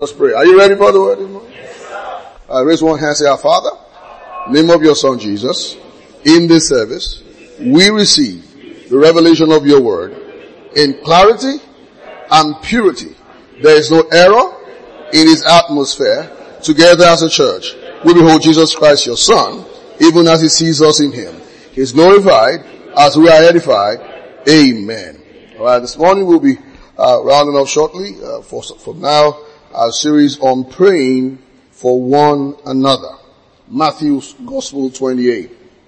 Let's pray. Are you ready for the word? Yes, raise one hand, say, Our Father, name of your Son Jesus, in this service, we receive the revelation of your word in clarity and purity. There is no error in its atmosphere. Together as a church, we behold Jesus Christ, your Son, even as he sees us in him. He is glorified as we are edified. Amen. Alright, this morning we'll be rounding off shortly for now our series on praying for one another. Matthew's Gospel 28.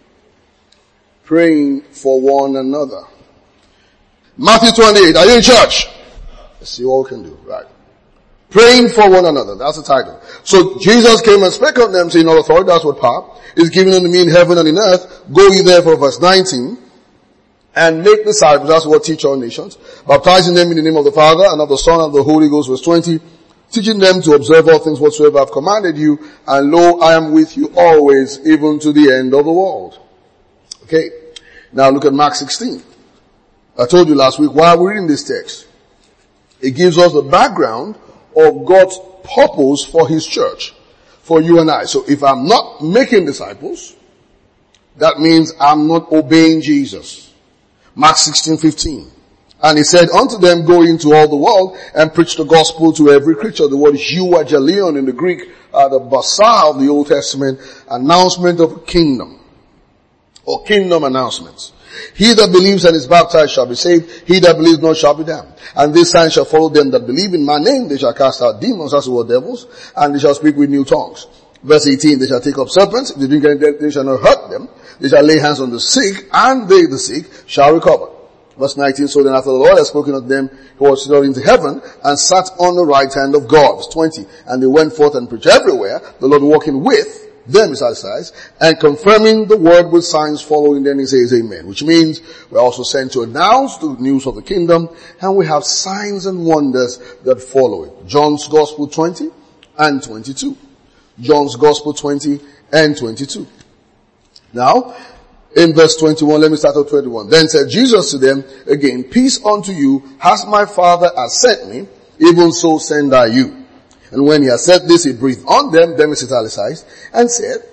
Praying for one another. Matthew 28. Are you in church? Let's see what we can do. Right. Praying for one another. That's the title. So Jesus came and spake unto them, saying, all authority, that's what power is given unto me in heaven and in earth. Go ye therefore, verse 19, and make disciples, that's what teach all nations, baptizing them in the name of the Father and of the Son and of the Holy Ghost, verse 20, teaching them to observe all things whatsoever I have commanded you, and lo, I am with you always, even to the end of the world. Okay. Now look at Mark 16. I told you last week, why we're reading this text. It gives us the background of God's purpose for his church, for you and I. So if I'm not making disciples, that means I'm not obeying Jesus. Mark 16:15. And he said unto them, go into all the world and preach the gospel to every creature. The word is euangelion in the Greek, the bazaar of the Old Testament, announcement of a kingdom, or kingdom announcements. He that believes and is baptized shall be saved. He that believes not shall be damned. And this sign shall follow them that believe in my name. They shall cast out demons, that's the word devils, and they shall speak with new tongues. Verse 18, they shall take up serpents. If they drink any death, they shall not hurt them. They shall lay hands on the sick, and they, the sick, shall recover. Verse 19, so then after the Lord had spoken unto them, he was led into heaven, and sat on the right hand of God. Verse 20, and they went forth and preached everywhere, the Lord walking with them, is satisfied, and confirming the word with signs following. Then he says amen, which means we're also sent to announce the news of the kingdom, and we have signs and wonders that follow it. John's Gospel 20 and 22. John's Gospel 20 and 22. Now, in verse 21, let me start at 21. Then said Jesus to them again, peace unto you, as my Father has sent me, even so send I you. And when he had said this, he breathed on them is italicized, and said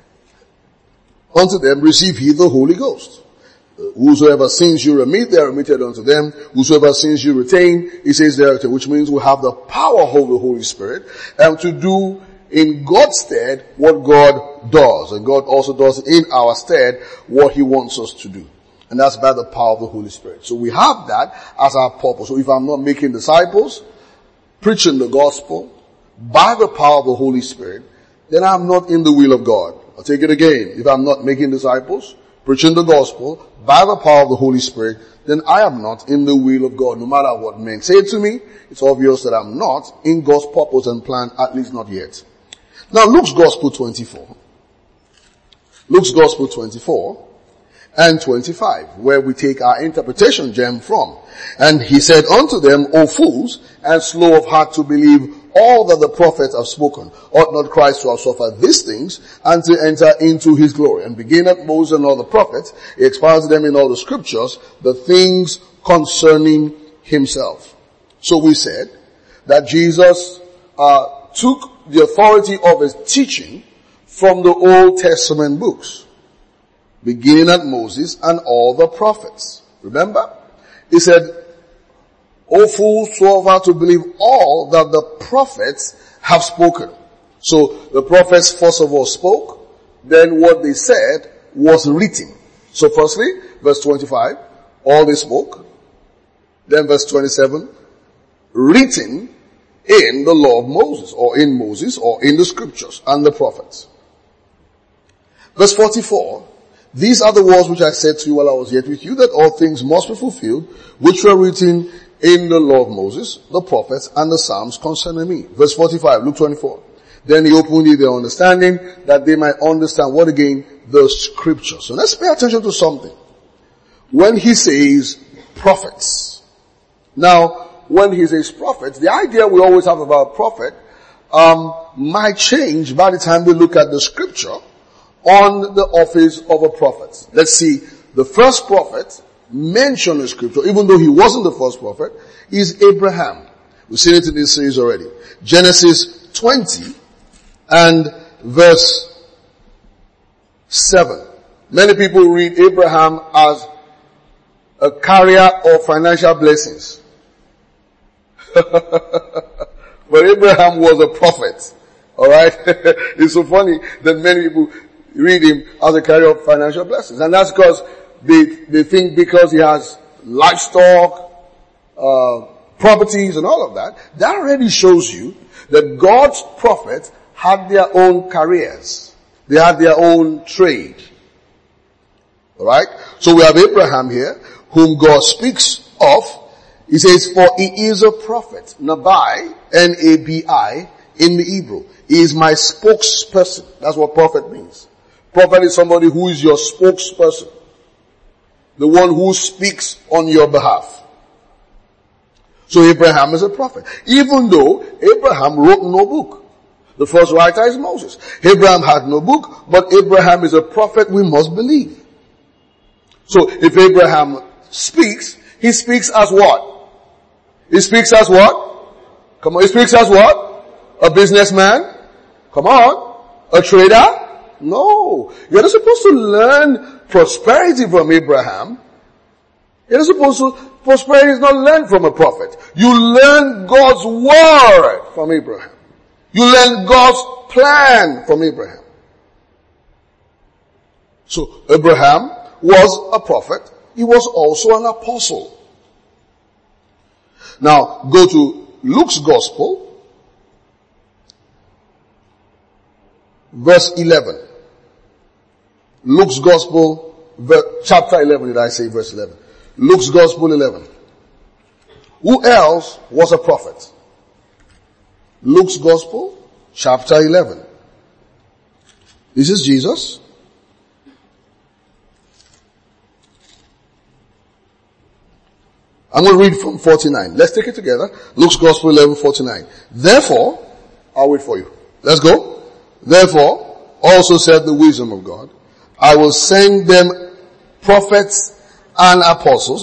unto them, receive ye the Holy Ghost. Whosoever sins you remit, they are remitted unto them. Whosoever sins you retain, he says there, which means we have the power of the Holy Spirit, and to do in God's stead what God does. And God also does in our stead what he wants us to do. And that's by the power of the Holy Spirit. So we have that as our purpose. So if I'm not making disciples, preaching the gospel, by the power of the Holy Spirit, then I'm not in the will of God. I'll take it again. If I'm not making disciples, preaching the gospel, by the power of the Holy Spirit, then I am not in the will of God. No matter what men say to me, it's obvious that I'm not in God's purpose and plan, at least not yet. Now Luke's Gospel 24. Luke's Gospel 24 and 25, where we take our interpretation gem from. And he said unto them, O fools, and slow of heart to believe all that the prophets have spoken. Ought not Christ to have suffered these things, and to enter into his glory? And beginning at Moses and all the prophets, he expounded them in all the scriptures, the things concerning himself. So we said that Jesus took the authority of his teaching from the Old Testament books, beginning at Moses and all the prophets. Remember? He said, O fools, so far to believe all that the prophets have spoken. So the prophets first of all spoke, then what they said was written. So firstly, verse 25, all they spoke. Then verse 27, written in the law of Moses, or in the scriptures and the prophets. Verse 44, these are the words which I said to you while I was yet with you, that all things must be fulfilled, which were written in the law of Moses, the prophets, and the Psalms concerning me. Verse 45, Luke 24. Then he opened their understanding, that they might understand what again? The scriptures. So let's pay attention to something. When he says prophets. Now, when he says prophets, the idea we always have about prophet, might change by the time we look at the scripture on the office of a prophet. Let's see, the first prophet mentioned in scripture, even though he wasn't the first prophet, is Abraham. We've seen it in this series already. Genesis 20 and verse 7. Many people read Abraham as a carrier of financial blessings. But Abraham was a prophet. Alright? It's so funny that many people read him as a carrier of financial blessings. And that's because they think because he has livestock, properties and all of that, that already shows you that God's prophets had their own careers. They had their own trade. Alright? So we have Abraham here, whom God speaks of. He says, for he is a prophet. Nabai, N-A-B-I, in the Hebrew. He is my spokesperson. That's what prophet means. Prophet is somebody who is your spokesperson. The one who speaks on your behalf. So Abraham is a prophet. Even though Abraham wrote no book. The first writer is Moses. Abraham had no book, but Abraham is a prophet we must believe. So if Abraham speaks, he speaks as what? He speaks as what? Come on, he speaks as what? A businessman? Come on. A trader? No. You're not supposed to learn prosperity from Abraham. You're not supposed to, prosperity is not learned from a prophet. You learn God's word from Abraham. You learn God's plan from Abraham. So Abraham was a prophet. He was also an apostle. Now, go to Luke's Gospel, verse 11. Luke's Gospel, chapter 11, did I say verse 11? Luke's Gospel 11. Who else was a prophet? Luke's Gospel, chapter 11. This is Jesus. I'm going to read from 49. Let's take it together. Luke's Gospel 11:49. Therefore, I'll wait for you. Let's go. Therefore, also said the wisdom of God, I will send them prophets and apostles.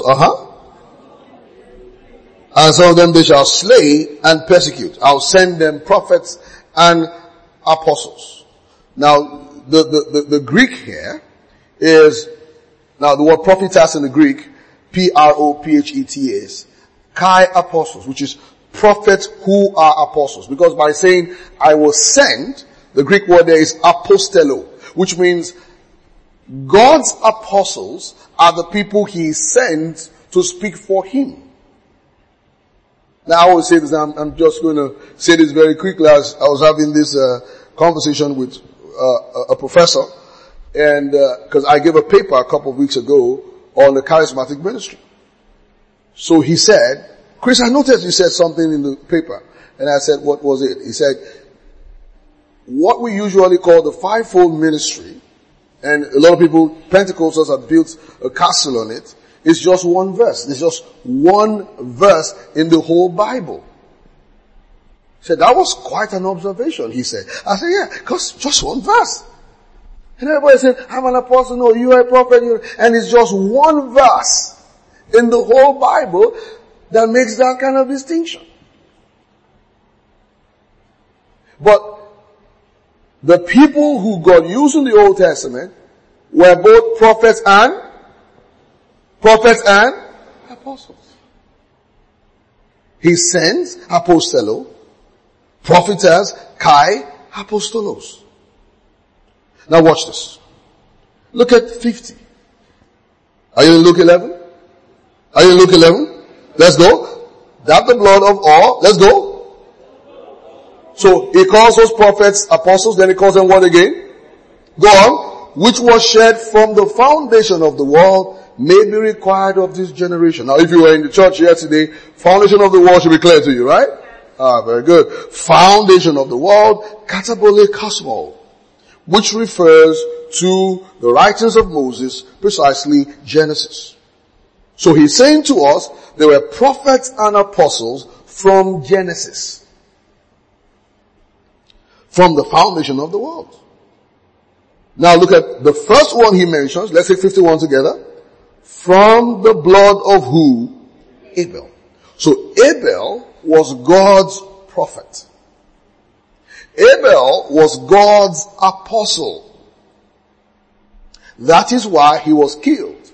And some of them they shall slay and persecute. I'll send them prophets and apostles. Now, the Greek here is, now the word prophetess in the Greek, P-R-O-P-H-E-T-A-S, Kai apostles, which is prophets who are apostles. Because by saying, I will send, the Greek word there is apostello, which means God's apostles are the people he sends to speak for him. Now I will say this, I'm just going to say this very quickly as I was having this conversation with a professor, and because I gave a paper a couple of weeks ago on the charismatic ministry. So he said, Chris, I noticed you said something in the paper. And I said, what was it? He said, what we usually call the fivefold ministry, and a lot of people, Pentecostals have built a castle on it, is just one verse. There's just one verse in the whole Bible. He said, that was quite an observation, he said. I said, yeah, because just one verse. And everybody said, I'm an apostle, no, you are a prophet, and it's just one verse in the whole Bible that makes that kind of distinction. But the people who God used in the Old Testament were both prophets and apostles. He sends apostello, prophetess, kai, apostolos. Now watch this. Look at 50. Are you in Luke 11? Are you in Luke 11? Let's go. That the blood of all. Let's go. So he calls those prophets apostles, then he calls them what again? Go on. Which was shed from the foundation of the world may be required of this generation. Now if you were in the church here today, foundation of the world should be clear to you, right? Very good. Foundation of the world, katabole kosmo, which refers to the writings of Moses, precisely Genesis. So he's saying to us, there were prophets and apostles from Genesis. From the foundation of the world. Now look at the first one he mentions. Let's take 51 together. From the blood of who? Abel. So Abel was God's prophet. Abel was God's apostle. That is why he was killed.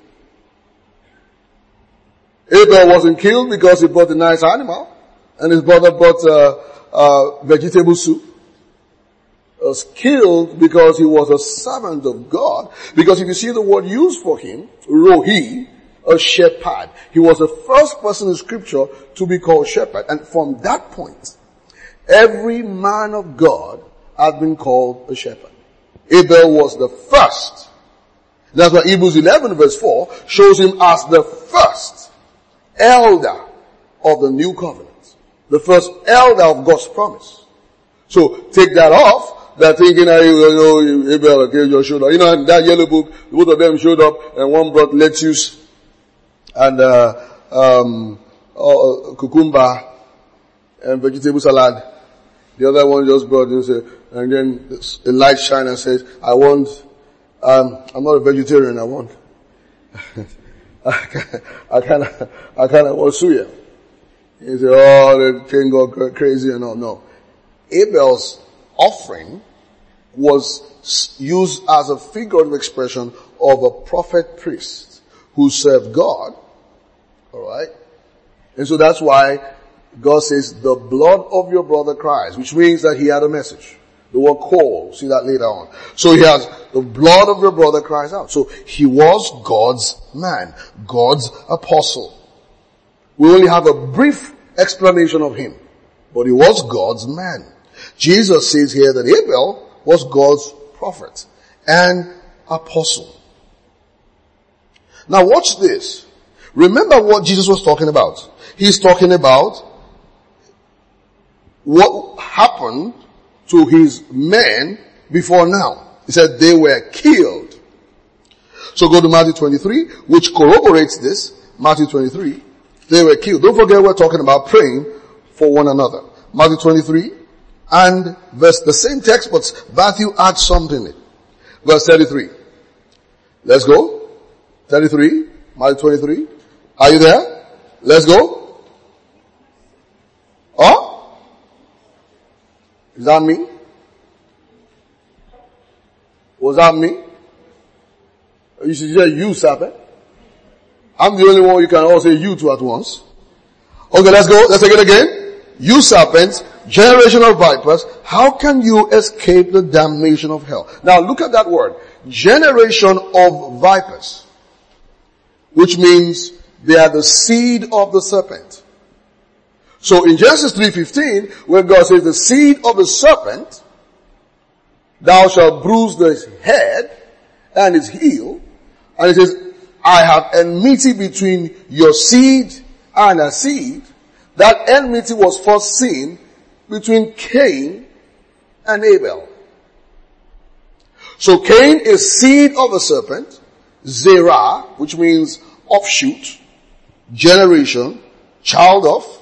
Abel wasn't killed because he brought a nice animal and his brother brought vegetable soup. He was killed because he was a servant of God. Because if you see the word used for him, Rohi, a shepherd. He was the first person in scripture to be called shepherd. And from that point, every man of God has been called a shepherd. Abel was the first. That's why Hebrews 11 verse 4 shows him as the first elder of the new covenant. The first elder of God's promise. So take that off. They're thinking, Abel, okay, just showed up. You know, in that yellow book, both of them showed up and one brought lettuce and, cucumber and vegetable salad. The other one just brought, and then a light shine and says, I'm not a vegetarian, I want, I kinda want suya. He said, the thing got crazy and all. No. Abel's offering was used as a figurative expression of a prophet priest who served God. Alright? And so that's why God says, the blood of your brother cries, which means that he had a message. The word call, see that later on. So he has, the blood of your brother cries out. So he was God's man, God's apostle. We only have a brief explanation of him, but he was God's man. Jesus says here that Abel was God's prophet and apostle. Now watch this. Remember what Jesus was talking about. He's talking about what happened to his men before now. He said they were killed. So go to Matthew 23, which corroborates this. Matthew 23, they were killed. Don't forget we're talking about praying for one another. Matthew 23 and verse, the same text, but Matthew adds something in it. Verse 33. Let's go. 33, Matthew 23. Are you there? Let's go. Oh? Is that me? Was that me? You should say you, serpent. I'm the only one you can all say you to at once. Okay, let's go. Let's take it again. You serpents, generation of vipers, how can you escape the damnation of hell? Now look at that word. Generation of vipers. Which means they are the seed of the serpent. So in Genesis 3:15, when God says the seed of the serpent, thou shalt bruise the head and his heel, and it says, I have enmity between your seed and her seed. That enmity was first seen between Cain and Abel. So Cain is seed of the serpent, Zerah, which means offshoot, generation, child of.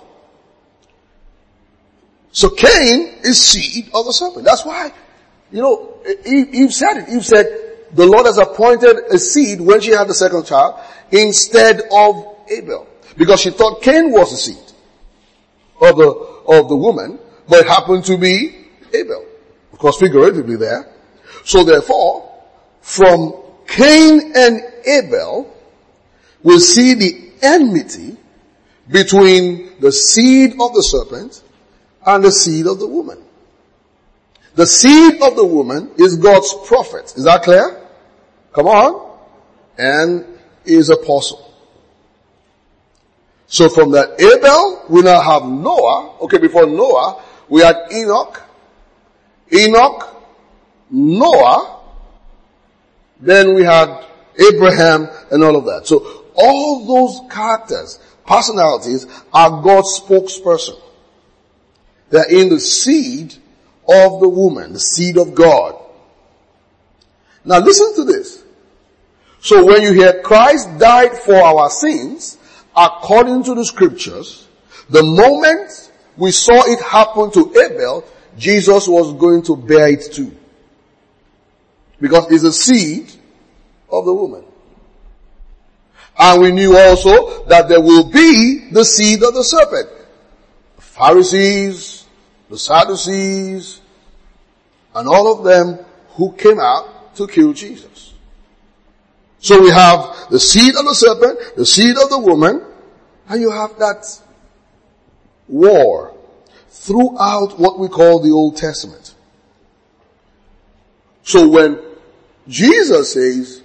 So Cain is seed of the serpent. That's why, Eve said it. Eve said, the Lord has appointed a seed when she had the second child instead of Abel. Because she thought Cain was the seed of the woman, but it happened to be Abel. Of course, figuratively there. So therefore, from Cain and Abel, we'll see the enmity between the seed of the serpent and the seed of the woman. The seed of the woman is God's prophet. Is that clear? Come on. And is apostle. So from that Abel, we now have Noah. Okay, before Noah, we had Enoch, Noah, then we had Abraham and all of that. So all those characters, personalities are God's spokesperson. They're in the seed of the woman, the seed of God. Now listen to this. So when you hear Christ died for our sins, according to the scriptures, the moment we saw it happen to Abel, Jesus was going to bear it too. Because it's a seed of the woman. And we knew also that there will be the seed of the serpent. Pharisees, the Sadducees, and all of them who came out to kill Jesus. So we have the seed of the serpent, the seed of the woman, and you have that war throughout what we call the Old Testament. So when Jesus says,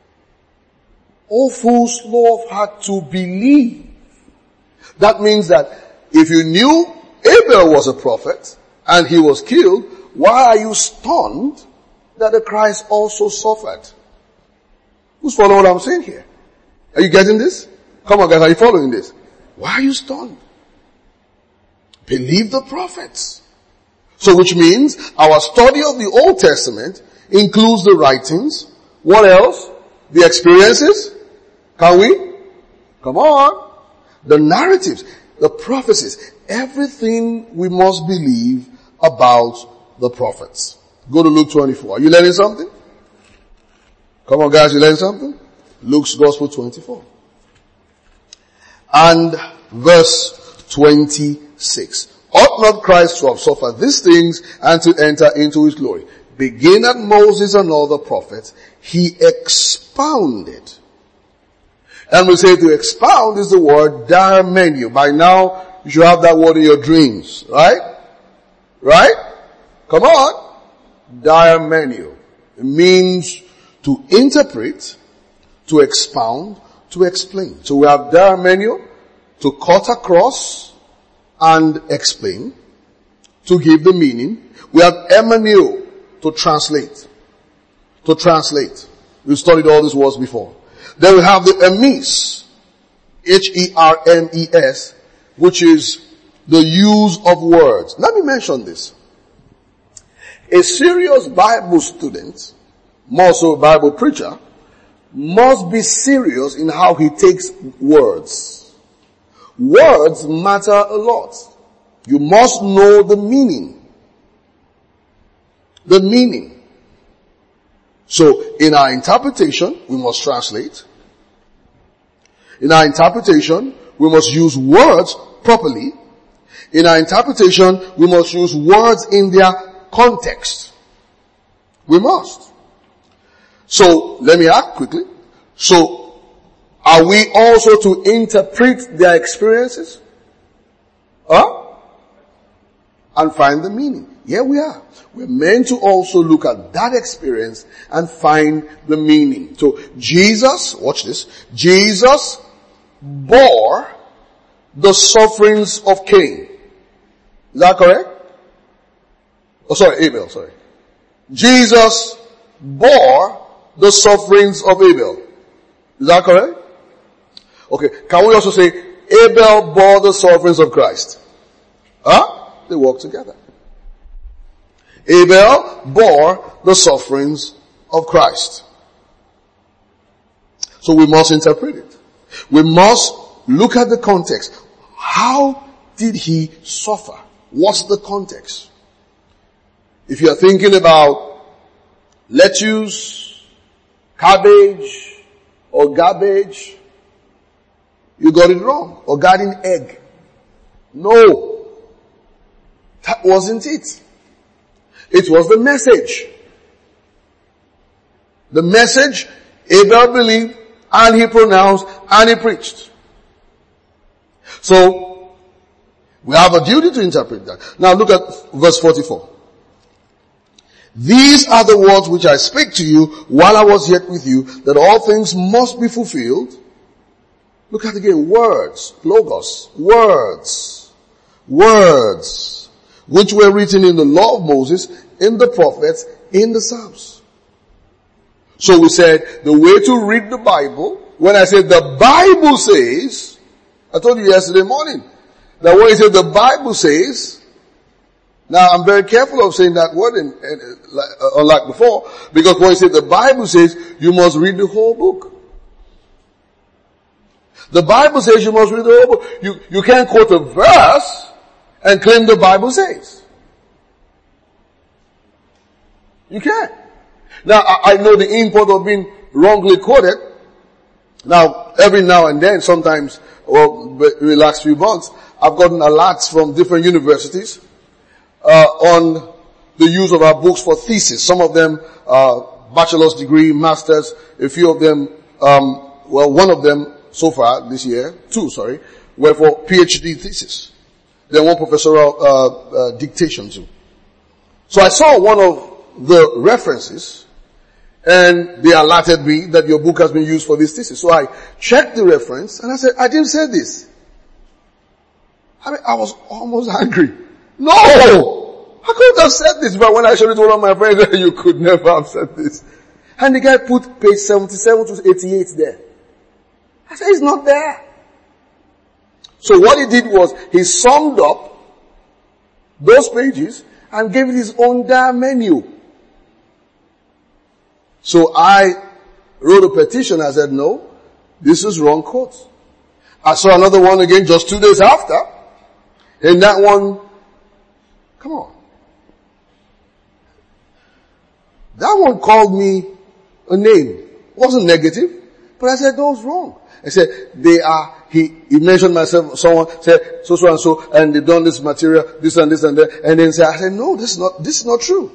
"O fool, slow of heart to believe," that means that if you knew Abel was a prophet and he was killed, why are you stunned that the Christ also suffered? Who's following what I'm saying here? Are you getting this? Come on guys, are you following this? Why are you stunned? Believe the prophets. So which means our study of the Old Testament includes the writings. What else? The experiences. Can we? Come on. The narratives, the prophecies, everything we must believe about the prophets. Go to Luke 24. Are you learning something? Come on guys, you learning something? Luke's Gospel 24. And verse 26. Ought not Christ to have suffered these things and to enter into his glory? Beginning at Moses and all the prophets, he expounded. And we say to expound is the word diamenu. By now, you should have that word in your dreams, right? Right? Come on. Diamenu. It means to interpret, to expound, to explain. So we have diamenu, to cut across and explain, to give the meaning. We have hermeneu, to translate. To translate. We've studied all these words before. Then we have the emes, H-E-R-M-E-S, which is the use of words. Let me mention this. A serious Bible student, more so a Bible preacher, must be serious in how he takes words. Words matter a lot. You must know the meaning. The meaning. So, in our interpretation, we must translate. In our interpretation, we must use words properly. In our interpretation, we must use words in their context. We must. So, let me ask quickly. So, are we also to interpret their experiences? And find the meaning? Yeah, we are. We're meant to also look at that experience and find the meaning. So, Jesus, watch this, Jesus bore the sufferings of Cain. Is that correct? Abel, sorry. Jesus bore the sufferings of Abel. Is that correct? Okay, can we also say Abel bore the sufferings of Christ? They work together. Abel bore the sufferings of Christ. So we must interpret it. We must look at the context. How did he suffer? What's the context? If you're thinking about lettuce, cabbage, or garbage, you got it wrong. Or garden egg. No. That wasn't it. It was the message. The message Abel believed, and he pronounced, and he preached. So, we have a duty to interpret that. Now look at verse 44. These are the words which I spake to you while I was yet with you, that all things must be fulfilled. Look at it again, words, logos, words, which were written in the law of Moses, in the prophets, in the Psalms. So we said, the way to read the Bible, when I said the Bible says, I told you yesterday morning, that when I said the Bible says, now I'm very careful of saying that word unlike before, because when I said the Bible says, you must read the whole book. The Bible says you must read the whole book. You can't quote a verse and claim the Bible says. You can't. Now, I know the import of being wrongly quoted. Now, every now and then, sometimes, in the last few months, I've gotten alerts from different universities, on the use of our books for thesis. Some of them, bachelor's degree, masters, a few of them, one of them so far this year, were for PhD thesis. Then one professorial, dictation too. So I saw one of the references, and they alerted me that your book has been used for this thesis. So I checked the reference, and I said, I didn't say this. I was almost angry. No! I couldn't have said this, but when I showed it to one of my friends, you could never have said this. And the guy put page 77 to 88 there. I said, it's not there. So what he did was, he summed up those pages and gave it his own damn menu. So I wrote a petition. I said, no, this is wrong quote. I saw another one again just 2 days after. And that one, come on. That one called me a name. It wasn't negative, but I said, that was wrong. I said, he mentioned myself, someone said, so and so, and they've done this material, this and this and that, and then I said, no, this is not true.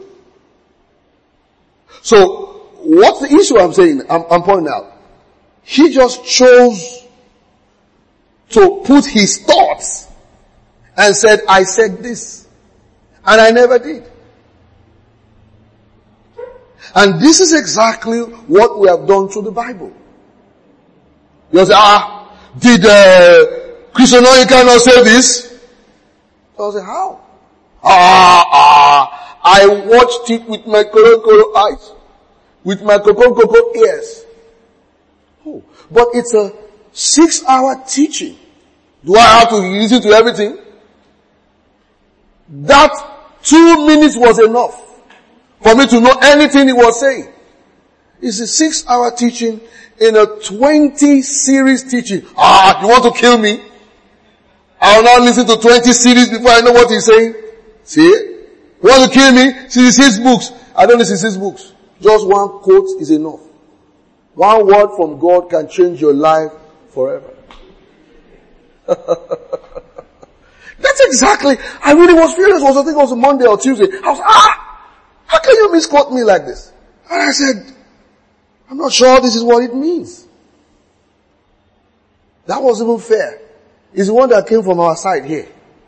So, what's the issue I'm saying? I'm pointing out. He just chose to put his thoughts and said, I said this. And I never did. And this is exactly what we have done to the Bible. You say, did Christian Oika not say this? So I say, how? I watched it with my koro eyes. With my koko ears. Oh, but it's a 6-hour teaching. Do I have to listen to everything? That 2 minutes was enough for me to know anything he was saying. It's a 6-hour teaching in a 20 series teaching. You want to kill me? I'll not listen to 20 series before I know what he's saying. See? You want to kill me? See, it's his books. I don't listen to his books. Just one quote is enough. One word from God can change your life forever. That's exactly, I really was furious. I think it was a Monday or Tuesday. I was, how can you misquote me like this? And I said, I'm not sure this is what it means. That wasn't even fair. It's the one that came from our side here.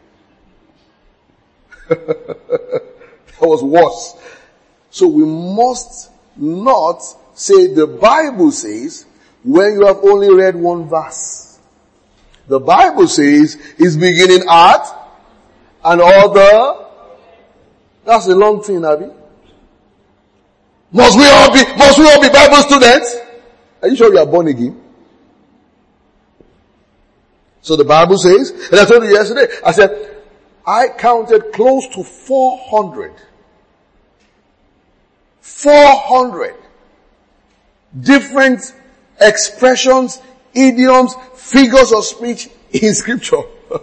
That was worse. So we must not say the Bible says when you have only read one verse. The Bible says it's beginning at and other. That's a long thing, Abby. Must we all be Bible students? Are you sure you are born again? So the Bible says, and I told you yesterday, I said, I counted close to 400 different expressions, idioms, figures of speech in scripture.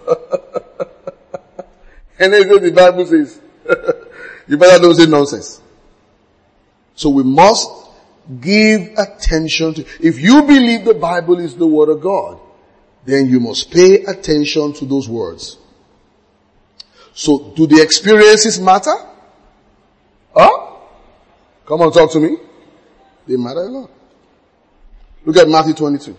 And then the Bible says, you better don't say nonsense. So we must give attention to, if you believe the Bible is the word of God, then you must pay attention to those words. So do the experiences matter? Come on, talk to me. They matter a lot. Look at Matthew 22.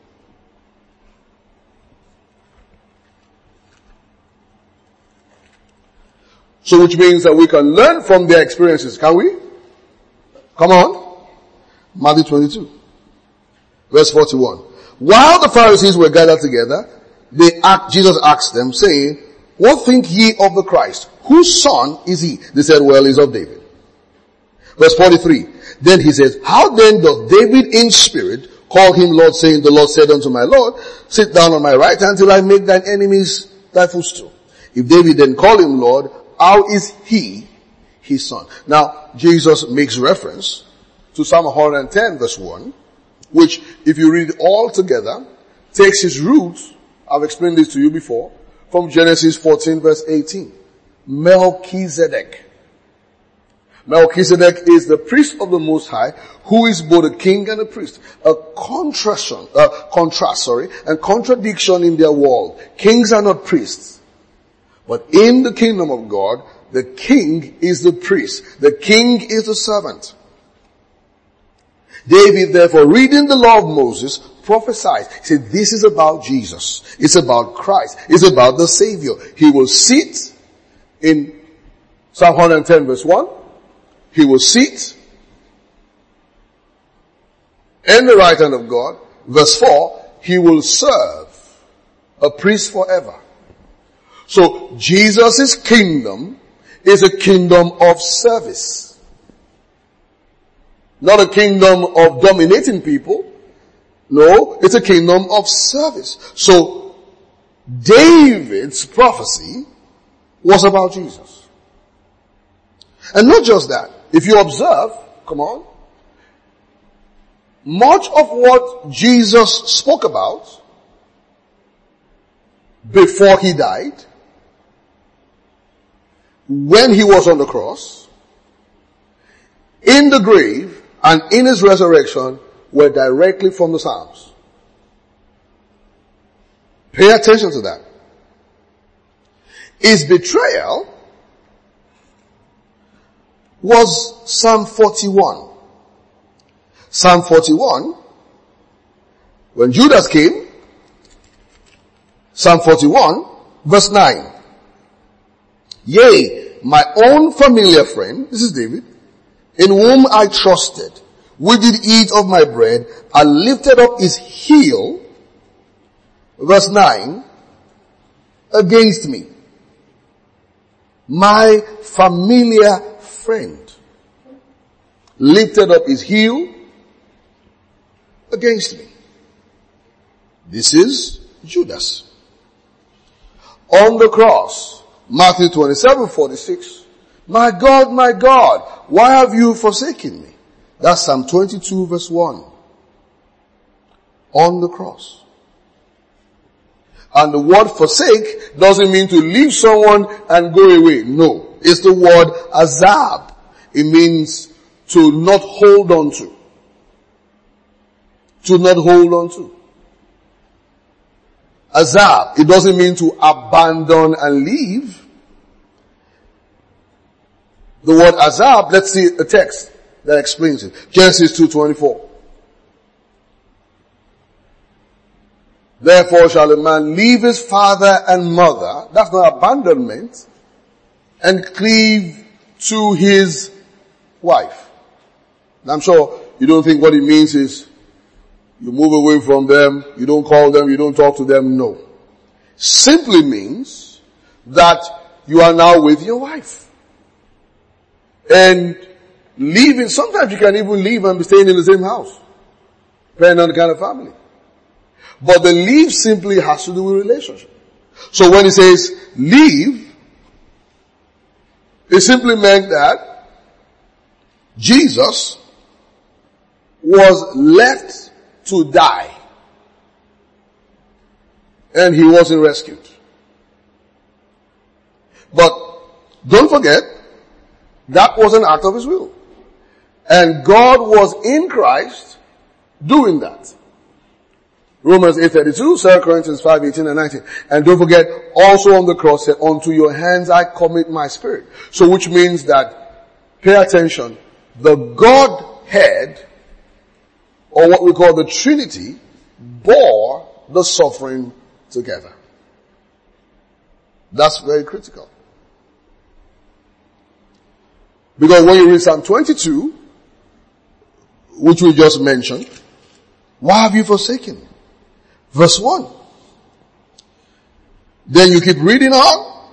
So which means that we can learn from their experiences, can we? Come on. Matthew 22. Verse 41. While the Pharisees were gathered together, Jesus asked them, saying, what think ye of the Christ? Whose son is he? They said, well, he's of David. Verse 43. Then he says, how then doth David in spirit call him Lord, saying, the Lord said unto my Lord, sit down on my right hand till I make thine enemies thy footstool. If David then call him Lord, how is he his son? Now, Jesus makes reference to Psalm 110 verse 1, which, if you read it all together, takes his roots, I've explained this to you before, from Genesis 14 verse 18. Melchizedek. Melchizedek is the priest of the Most High, who is both a king and a priest. A contrast and contradiction in their world. Kings are not priests. But in the kingdom of God, the king is the priest. The king is the servant. David, therefore, reading the law of Moses, prophesied. He said, this is about Jesus. It's about Christ. It's about the Savior. He will sit in Psalm 110 verse 1. He will sit in the right hand of God. Verse 4, he will serve a priest forever. So Jesus' kingdom is a kingdom of service. Not a kingdom of dominating people. No, it's a kingdom of service. So David's prophecy was about Jesus. And not just that. If you observe, come on, much of what Jesus spoke about before he died, when he was on the cross, in the grave, and in his resurrection, were directly from the Psalms. Pay attention to that. His betrayal was Psalm 41. Psalm 41, when Judas came, Psalm 41, verse 9. Yea, my own familiar friend, this is David, in whom I trusted, which did eat of my bread, I lifted up his heel, verse 9, against me. My familiar friend lifted up his heel against me. This is Judas. On the cross, Matthew 27:46. My God, why have you forsaken me? That's Psalm 22 verse 1. On the cross. And the word forsake doesn't mean to leave someone and go away. No. It's the word azab. It means to not hold on to. To not hold on to. Azab. It doesn't mean to abandon and leave. The word azab, let's see a text that explains it. Genesis 2:24. Therefore shall a man leave his father and mother, that's not abandonment, and cleave to his wife. And I'm sure you don't think what it means is you move away from them, you don't call them, you don't talk to them. No. Simply means that you are now with your wife. And leaving, sometimes you can even leave and be staying in the same house, depending on the kind of family. But the leave simply has to do with relationship. So when he says leave, it simply meant that Jesus was left to die. And he wasn't rescued. But don't forget, that was an act of his will. And God was in Christ doing that. Romans 8:32, 2 Corinthians 5:18 and 19. And don't forget, also on the cross said, unto your hands I commit my spirit. So which means that, pay attention, the Godhead, or what we call the Trinity, bore the suffering together. That's very critical. Because when you read Psalm 22, which we just mentioned, why have you forsaken me? Verse 1. Then you keep reading on.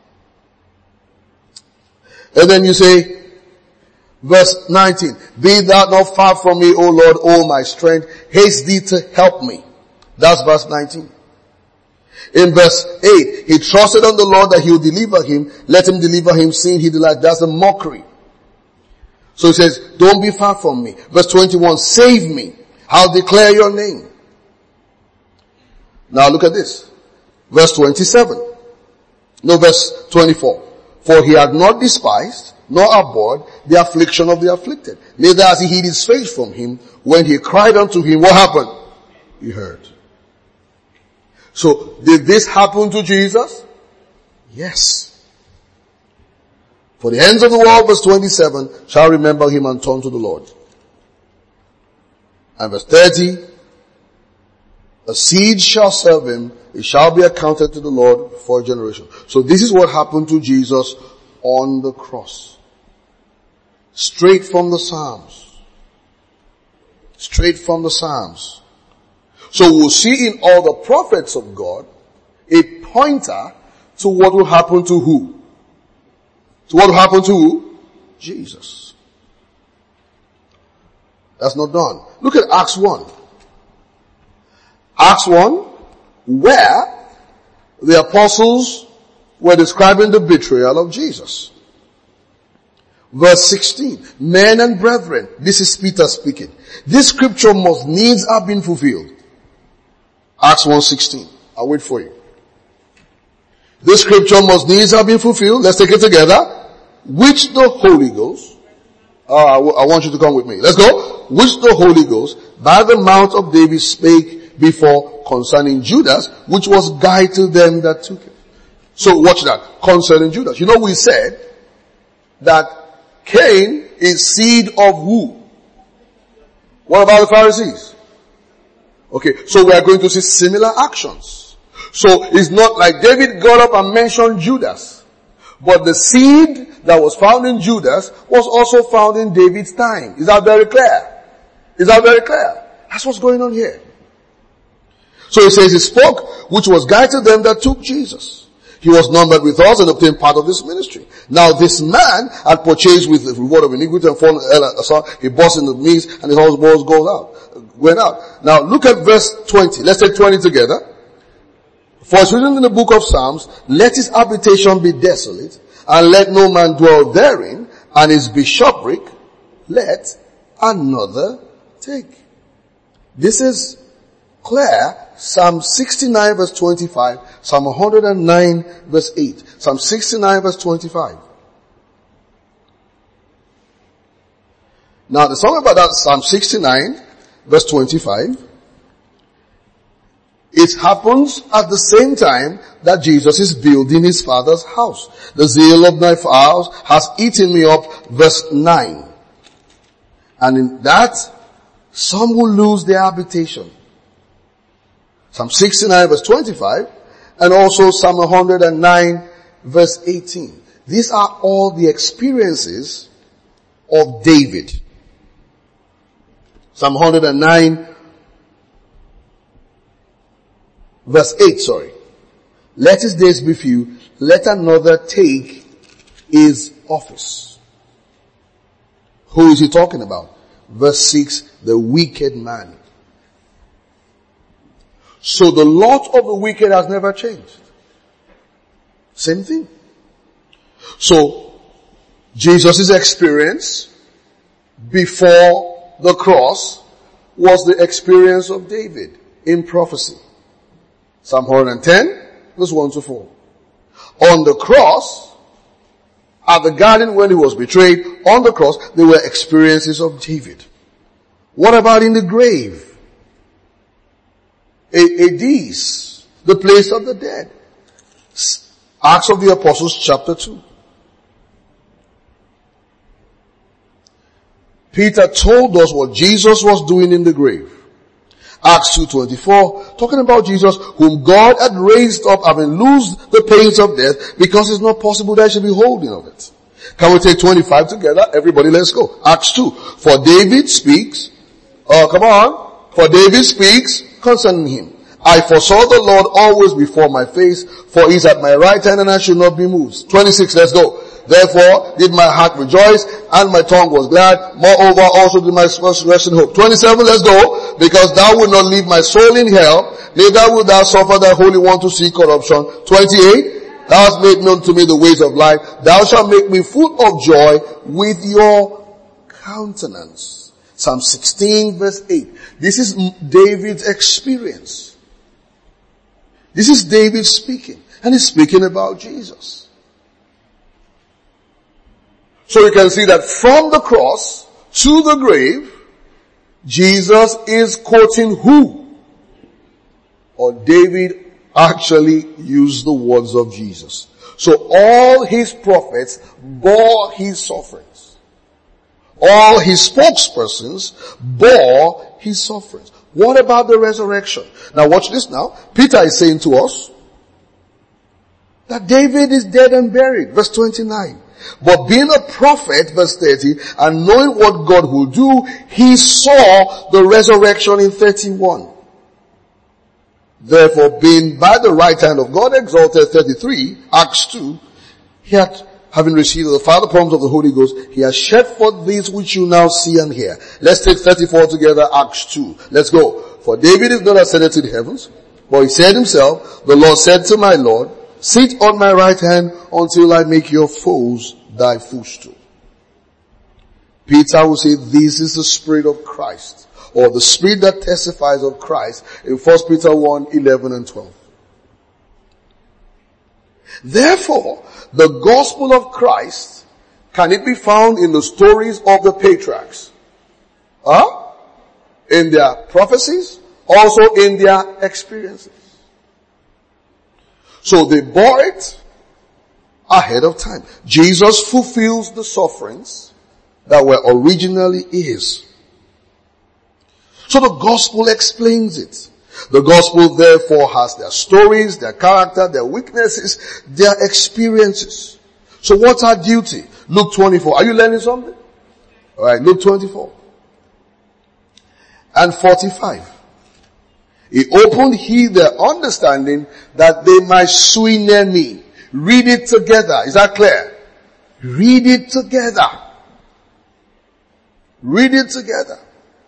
And then you say, verse 19, be thou not far from me, O Lord, O my strength. Haste thee to help me. That's verse 19. In verse 8, he trusted on the Lord that he will deliver him. Let him deliver him, seeing he delights. That's a mockery. So he says, don't be far from me. Verse 21, save me. I'll declare your name. Now look at this. Verse 27. No, verse 24. For he had not despised nor abhorred the affliction of the afflicted. Neither has he hid his face from him. When he cried unto him, what happened? He heard. So, did this happen to Jesus? Yes. For the ends of the world, verse 27, shall remember him and turn to the Lord. And verse 30, a seed shall serve him, it shall be accounted to the Lord for a generation. So this is what happened to Jesus on the cross. Straight from the Psalms. Straight from the Psalms. So we'll see in all the prophets of God a pointer to what will happen to who? To what will happen to who? Jesus. That's not done. Look at Acts 1. Acts 1, where the apostles were describing the betrayal of Jesus. Verse 16, men and brethren, this is Peter speaking. This scripture must needs have been fulfilled. Acts 1:16. I'll wait for you. This scripture must needs have been fulfilled. Let's take it together. Which the Holy Ghost, I want you to come with me. Let's go. Which the Holy Ghost by the mouth of David spake before concerning Judas, which was guide to them that took it. So watch that. Concerning Judas. You know we said that Cain is seed of who? What about the Pharisees? Okay, so we are going to see similar actions. So it's not like David got up and mentioned Judas. But the seed that was found in Judas was also found in David's time. Is that very clear? Is that very clear? That's what's going on here. So he says he spoke, which was guide to them that took Jesus. He was numbered with us and obtained part of this ministry. Now this man had purchased with the reward of iniquity and fallen, he burst in the midst and his whole balls went out. Now look at verse 20. Let's take 20 together. For it's written in the book of Psalms, let his habitation be desolate, and let no man dwell therein, and his bishopric let another take. This is clear. Psalm 69 verse 25, Psalm 109 verse 8, Psalm 69 verse 25. Now the song about that, Psalm 69 verse 25, it happens at the same time that Jesus is building his Father's house. The zeal of thy house has eaten me up, verse 9. And in that, some will lose their habitation. Psalm 69 verse 25, and also Psalm 109 verse 18. These are all the experiences of David. Psalm 109 verse 8, let his days be few, let another take his office. Who is he talking about? Verse 6, the wicked man. So the lot of the wicked has never changed. Same thing. So, Jesus' experience before the cross was the experience of David in prophecy. Psalm 110, verse 1 to 4. On the cross, at the garden when he was betrayed, on the cross, there were experiences of David. What about in the grave? Hades, the place of the dead. Acts of the Apostles chapter 2. Peter told us what Jesus was doing in the grave. Acts 2:24, talking about Jesus, whom God had raised up, having loosed the pains of death, because it's not possible that he should be holding of it. Can we take 25 together? Everybody, let's go. Acts 2. For David speaks, for David speaks concerning him. I foresaw the Lord always before my face, for he is at my right hand and I should not be moved. 26, let's go. Therefore did my heart rejoice and my tongue was glad. Moreover also did my spirit rest in hope. 27, let's go. Because thou wilt not leave my soul in hell, neither wilt thou suffer thy Holy One to see corruption. 28, thou hast made known to me the ways of life. Thou shalt make me full of joy with your countenance. Psalm 16 verse 8. This is David's experience. This is David speaking. And he's speaking about Jesus. So you can see that from the cross to the grave, Jesus is quoting who? Or David actually used the words of Jesus. So all his prophets bore his sufferings. All his spokespersons bore his sufferings. What about the resurrection? Now watch this now. Peter is saying to us that David is dead and buried. Verse 29. But being a prophet, verse 30, and knowing what God will do, he saw the resurrection in 31. Therefore, being by the right hand of God exalted, 33, Acts 2, he had, having received of the Father promise of the Holy Ghost, he has shed forth these which you now see and hear. Let's take 34 together, Acts 2. Let's go. For David is not ascended to the heavens, but he said himself, the Lord said to my Lord, sit on my right hand until I make your foes thy footstool. Peter will say, this is the Spirit of Christ, or the Spirit that testifies of Christ in 1 Peter 1, 11 and 12. Therefore, the gospel of Christ, can it be found in the stories of the patriarchs? In their prophecies, also in their experiences. So they bore it ahead of time. Jesus fulfills the sufferings that were originally his. So the gospel explains it. The gospel therefore has their stories, their character, their weaknesses, their experiences. So what's our duty? Luke 24. Are you learning something? Alright, Luke 24. And 45. He opened their understanding that they might swear near me. Read it together. Is that clear? Read it together. Read it together.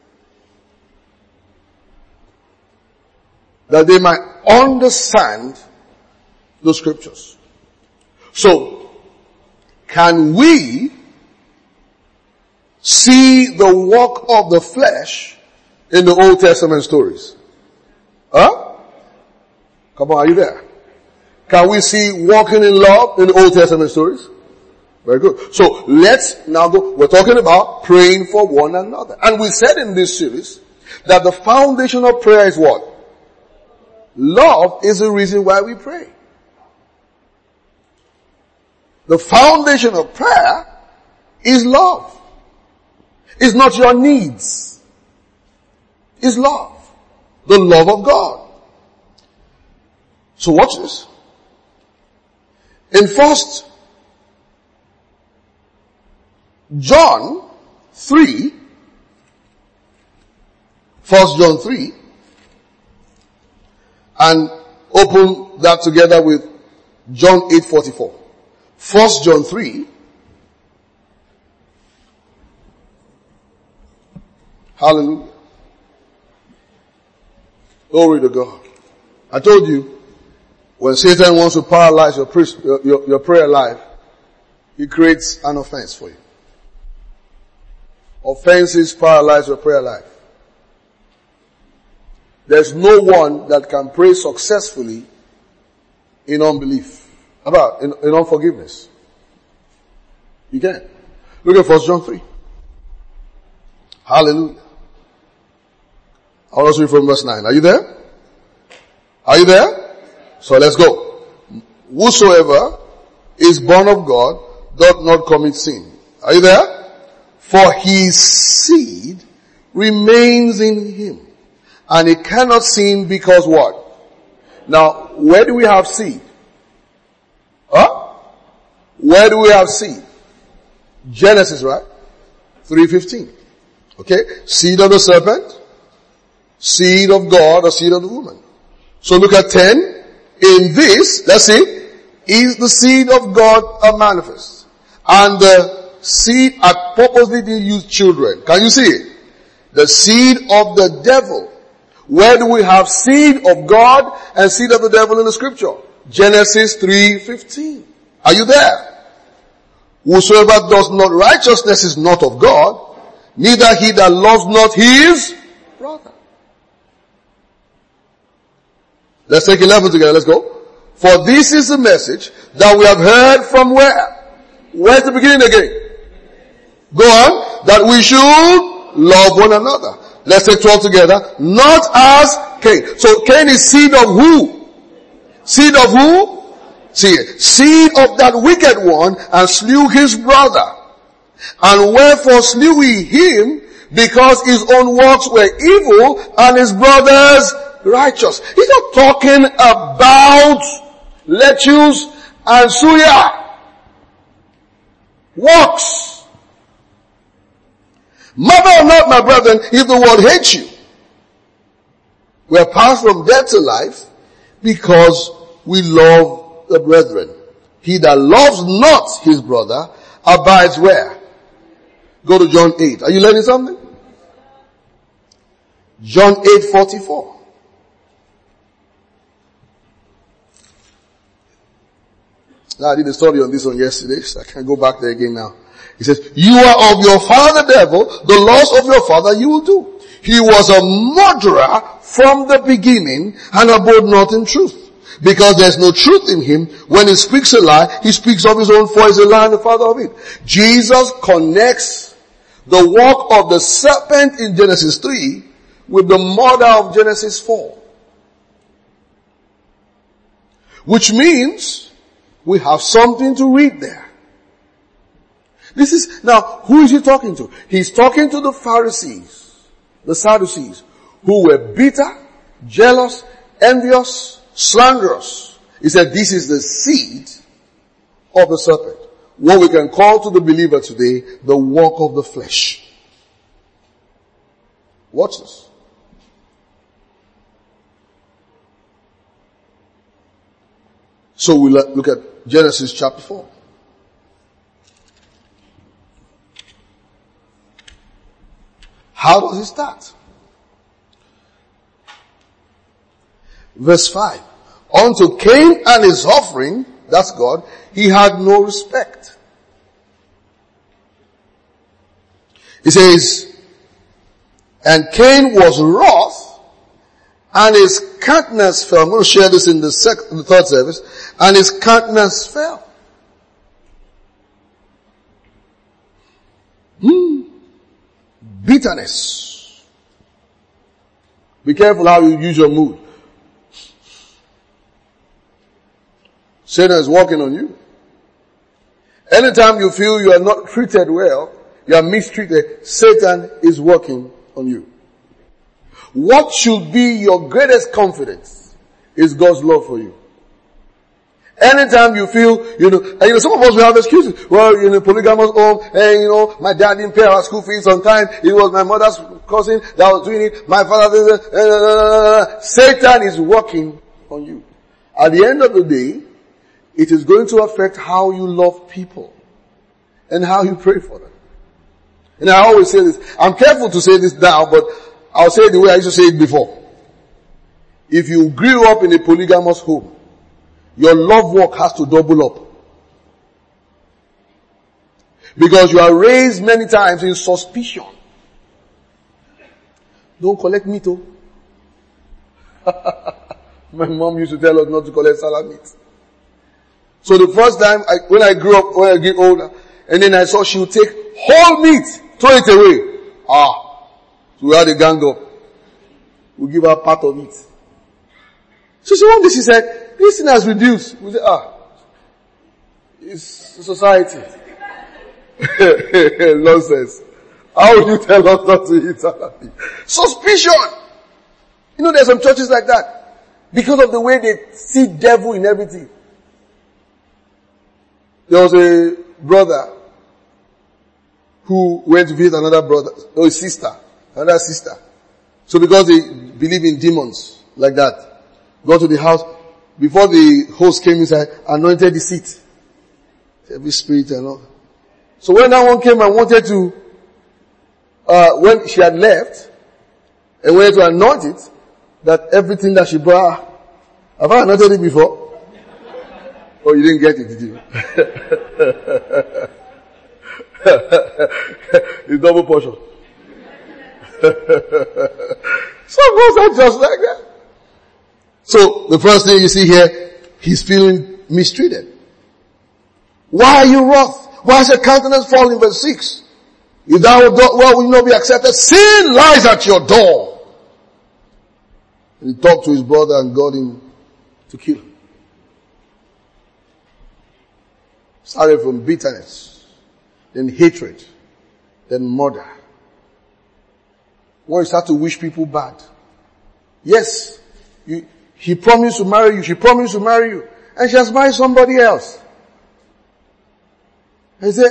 That they might understand the scriptures. So, can we see the work of the flesh in the Old Testament stories? Come on, are you there? Can we see walking in love in the Old Testament stories? Very good. So let's now go. We're talking about praying for one another. And we said in this series that the foundation of prayer is what? Love is the reason why we pray. The foundation of prayer is love. It's not your needs. It's love. The love of God. So watch this. In 1 John 3, 1 John 3, and open that together with John 8:44. 1 John 3, hallelujah. Glory to God. I told you, when Satan wants to paralyze your prayer life, he creates an offense for you. Offenses paralyze your prayer life. There's no one that can pray successfully in unbelief. In unforgiveness. You can't. Look at 1 John 3. Hallelujah. I want us to read from verse 9. Are you there? Are you there? So let's go. Whosoever is born of God doth not commit sin. Are you there? For his seed remains in him. And he cannot sin because what? Now, where do we have seed? Where do we have seed? Genesis, right? 3:15. Okay? Seed of the serpent, seed of God, or seed of the woman. So look at 10. In this, let's see, is the seed of God manifest. And the seed, I purposely didn't use children. Can you see it? The seed of the devil. Where do we have seed of God and seed of the devil in the scripture? Genesis 3:15. Are you there? Whosoever does not righteousness is not of God, neither he that loves not his brother. Let's take 11 together. Let's go. For this is the message that we have heard from where? Where's the beginning again? Go on. That we should love one another. Let's take 12 together. Not as Cain. So Cain is seed of who? Seed of who? Seed of that wicked one, and slew his brother. And wherefore slew he him? Because his own works were evil and his brother's righteous. He's not talking about lettuce and suya. Works. Matter or not, my brethren, if the world hates you, we are passed from death to life because we love the brethren. He that loves not his brother abides where? Go to John 8. Are you learning something? John 8:44. Now, I did a study on this one yesterday, so I can go back there again now. He says, you are of your father the devil, the laws of your father you will do. He was a murderer from the beginning and abode not in truth. Because there's no truth in him. When he speaks a lie, he speaks of his own, for he is a lie and the father of it. Jesus connects the work of the serpent in Genesis 3 with the murder of Genesis 4. Which means we have something to read there. This is, now, who is he talking to? He's talking to the Pharisees, the Sadducees, who were bitter, jealous, envious, slanderous. He said this is the seed of the serpent. What we can call to the believer today, the work of the flesh. Watch this. So we look at Genesis chapter 4. How does it start? Verse 5. Unto Cain and his offering, that's God, he had no respect. He says, and Cain was wroth, and his countenance fell. I'm going to share this in the third service. And his countenance fell. Bitterness. Be careful how you use your mood. Satan is working on you. Anytime you feel you are not treated well, you are mistreated, Satan is working on you. What should be your greatest confidence is God's love for you. Anytime you feel, and some of us will have excuses. Well, in a polygamous home, and my dad didn't pay our school fees on time. It was my mother's cousin that was doing it. My father, Satan is working on you. At the end of the day, it is going to affect how you love people and how you pray for them. And I always say this. I'm careful to say this now, but I'll say it the way I used to say it before. If you grew up in a polygamous home, your love work has to double up. Because you are raised many times in suspicion. Don't collect meat, oh. My mom used to tell us not to collect salad meat. So the first time, when I grew up, when I get older, and then I saw she would take whole meat, throw it away. So we had a gang up. We give her part of it. So one day she said, this thing has reduced. We said, it's society. Nonsense. How would you tell us not to eat salad meat? Suspicion. There's some churches like that. Because of the way they see devil in everything. There was a brother who went to visit another brother, or another sister. So because they believe in demons, like that, go to the house, before the host came inside, anointed the seat. Every spirit and all. So when that one came and wanted to, when she had left, and wanted to anoint it, that everything that she brought, have I anointed it before? Oh, you didn't get it, did you? It's double portion. Some of us are just like that. So, the first thing you see here, he's feeling mistreated. Why are you wroth? Why is your countenance falling? Verse 6. If thou will not be accepted, sin lies at your door. And he talked to his brother and got him to kill him. Started from bitterness, then hatred, then murder. When you start to wish people bad. Yes, he promised to marry you, she promised to marry you, and she has married somebody else. And he said,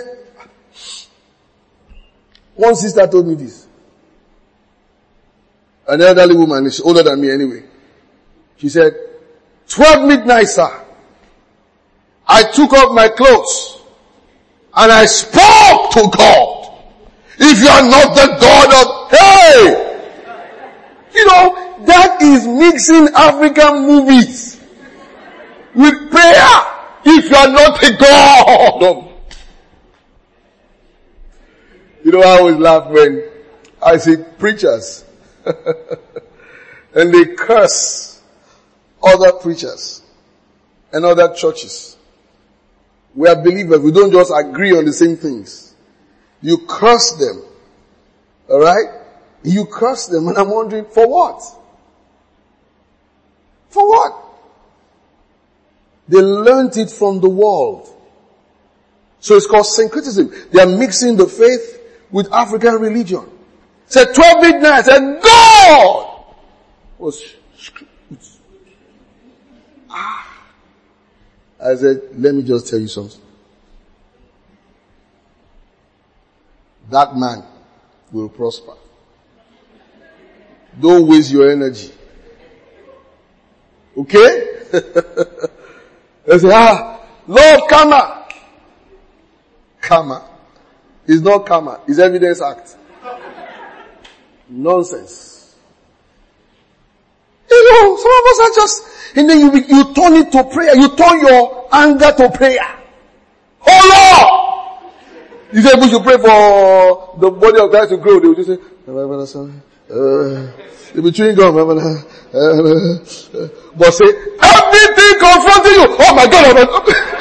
one sister told me this. An elderly woman, she's older than me anyway. She said, 12 midnight, sir. I took off my clothes and I spoke to God. If you are not the God of, hey! You know, that is mixing African movies with prayer. If you are not the God of, you know, I always laugh when I see preachers and they curse other preachers and other churches. We are believers. We don't just agree on the same things. You curse them. Alright? You curse them, and I'm wondering, for what? For what? They learned it from the world. So it's called syncretism. They are mixing the faith with African religion. Said 12 midnight, said God was I said, let me just tell you something. That man will prosper. Don't waste your energy. Okay? They say, Lord, karma. Karma. It's not karma. It's evidence act. Nonsense. You know, some of us are just, and then you turn it to prayer. You turn your anger to prayer. Oh Lord! You say we should pray for the body of Christ to grow. They will just say, they'll be chewing gum. But say, everything confronting you. Oh my God, oh my God.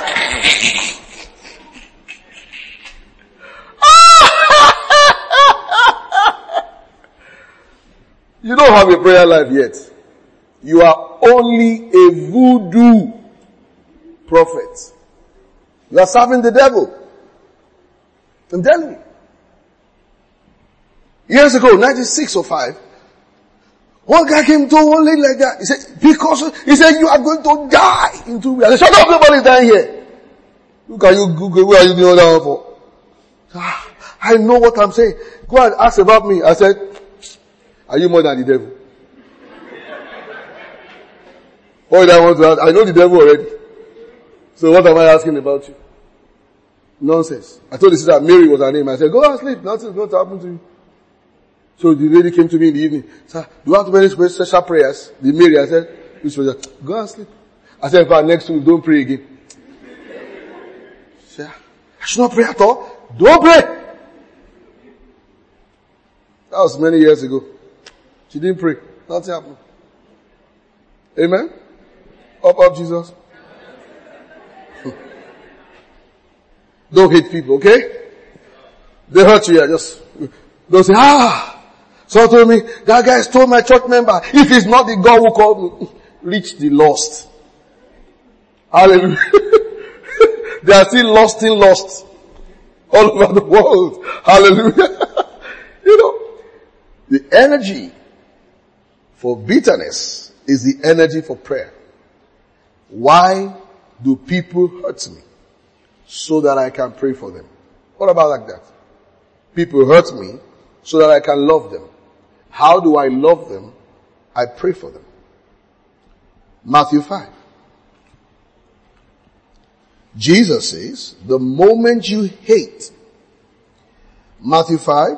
You don't have a prayer life yet. You are only a voodoo prophet. You are serving the devil. I'm telling you. Years ago, 96 or 5, one guy came to one lady like that. He said, you are going to die in 2 weeks. I said, shut up, nobody's dying here. Look at you, Google, where are you doing that for? I know what I'm saying. Go and ask about me. I said, are you more than the devil? What did I want to ask? I know the devil already. So what am I asking about you? Nonsense. I told the sister Mary was her name. I said, go and sleep. Nothing's going to happen to you. So the lady came to me in the evening. Sir, do you have to make special prayers? The Mary, I said, which was that? Go and sleep. I said, for next week, don't pray again. She said, I should not pray at all. Don't pray. That was many years ago. She didn't pray. Nothing happened. Amen? Up, Jesus. Don't hate people, okay? They hurt you, don't say, someone told me, that guy stole my church member. If it's not the God who called me, reach the lost. Hallelujah. They are still lost all over the world. Hallelujah. You know, the energy for bitterness is the energy for prayer. Why do people hurt me? So that I can pray for them. What about like that? People hurt me so that I can love them. How do I love them? I pray for them. Matthew 5. Jesus says, the moment you hate, Matthew 5,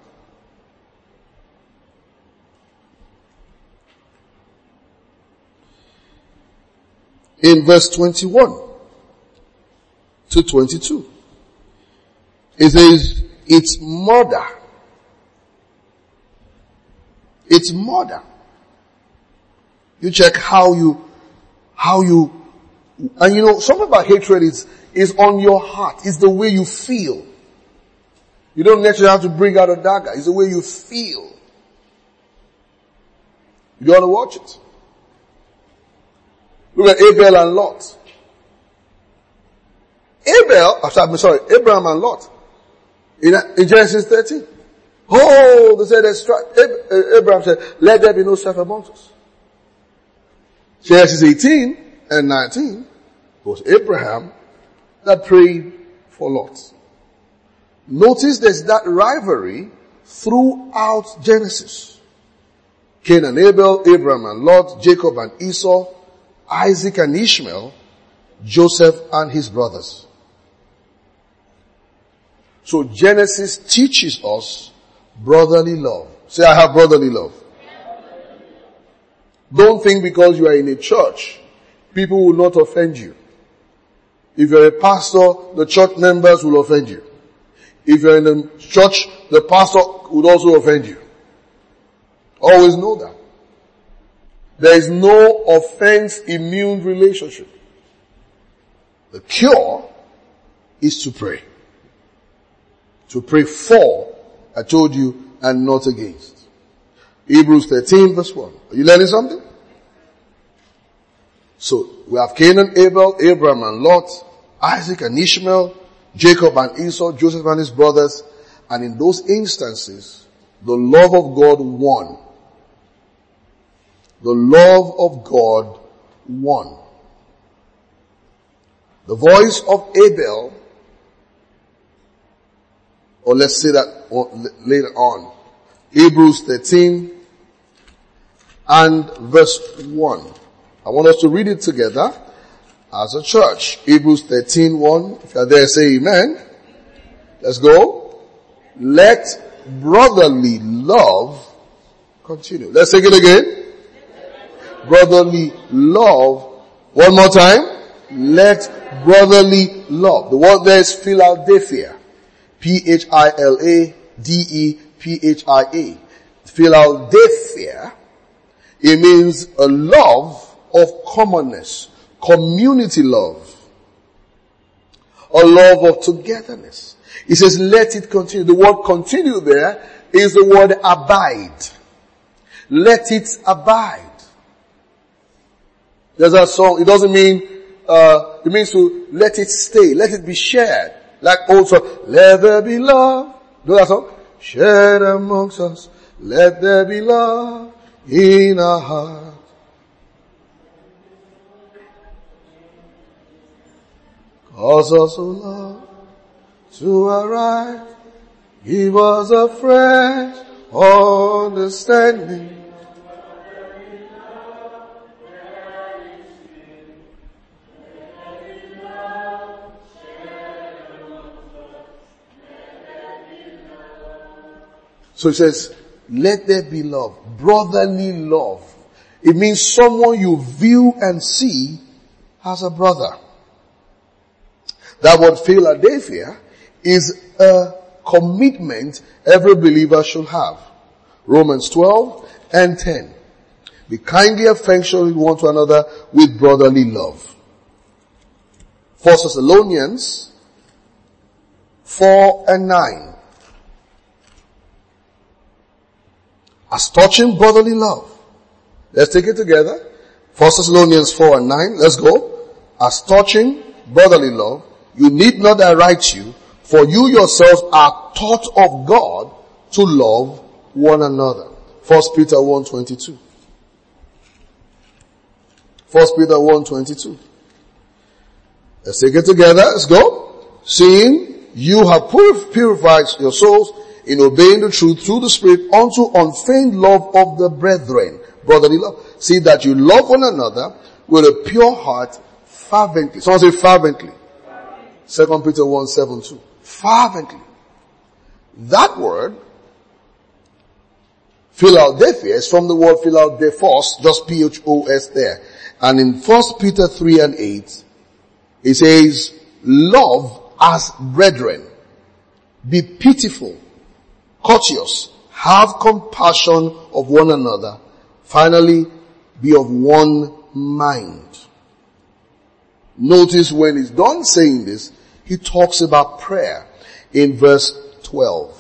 in verse 21 to 22. It says, it's murder. It's murder. You check how you, and you know, something about hatred is on your heart. It's the way you feel. You don't necessarily have to bring out a dagger. It's the way you feel. You ought to watch it. Look at Abel and Lot. Abraham and Lot. In Genesis 13. Oh, they said, Abraham said, let there be no strife amongst us. Genesis 18 and 19 was Abraham that prayed for Lot. Notice there's that rivalry throughout Genesis. Cain and Abel, Abraham and Lot, Jacob and Esau, Isaac and Ishmael, Joseph and his brothers. So Genesis teaches us brotherly love. Say, I have brotherly love. Don't think because you are in a church, people will not offend you. If you're a pastor, the church members will offend you. If you're in a church, the pastor would also offend you. Always know that. There is no offense immune relationship. The cure is to pray. To pray for, I told you, and not against. Hebrews 13 verse 1. Are you learning something? So, we have Cain and Abel, Abraham and Lot, Isaac and Ishmael, Jacob and Esau, Joseph and his brothers, and in those instances, the love of God won. The love of God won. The voice of Abel, or let's say that later on, Hebrews 13 and verse 1. I want us to read it together as a church. Hebrews 13:1. If you're there, say amen. Let's go. Let brotherly love continue. Let's take it again. Brotherly love. One more time. Let brotherly love. The word there is Philadelphia. Philadelphia. Philadelphia. It means a love of commonness, community love, a love of togetherness. It says, let it continue. The word continue there is the word abide. Let it abide. There's a song, it doesn't mean, it means to let it stay, let it be shared. Like also, let there be love. Do that song? Shared amongst us, let there be love in our heart. Cause us, O Lord, to arrive. Give us a fresh understanding. So it says, let there be love, brotherly love. It means someone you view and see as a brother. That word Philadelphia is a commitment every believer should have. Romans 12 and 10. Be kindly affectionate one to another with brotherly love. 1 Thessalonians 4 and 9. As touching brotherly love. Let's take it together. 1 Thessalonians 4 and 9. Let's go. As touching brotherly love, you need not I write you, for you yourselves are taught of God to love one another. 1 Peter 1:22. 1 Peter 1:22. Let's take it together. Let's go. Seeing you have purified your souls in obeying the truth through the Spirit unto unfeigned love of the brethren. Brotherly love. See that you love one another with a pure heart fervently. Someone say fervently. 2 Peter 1:7-2. Fervently. That word, Philadelphia, is from the word Philadelphos, just P-H-O-S there. And in 1 Peter 3 and 8, it says, love as brethren. Be pitiful, courteous, have compassion of one another. Finally, be of one mind. Notice when he's done saying this, he talks about prayer in verse 12.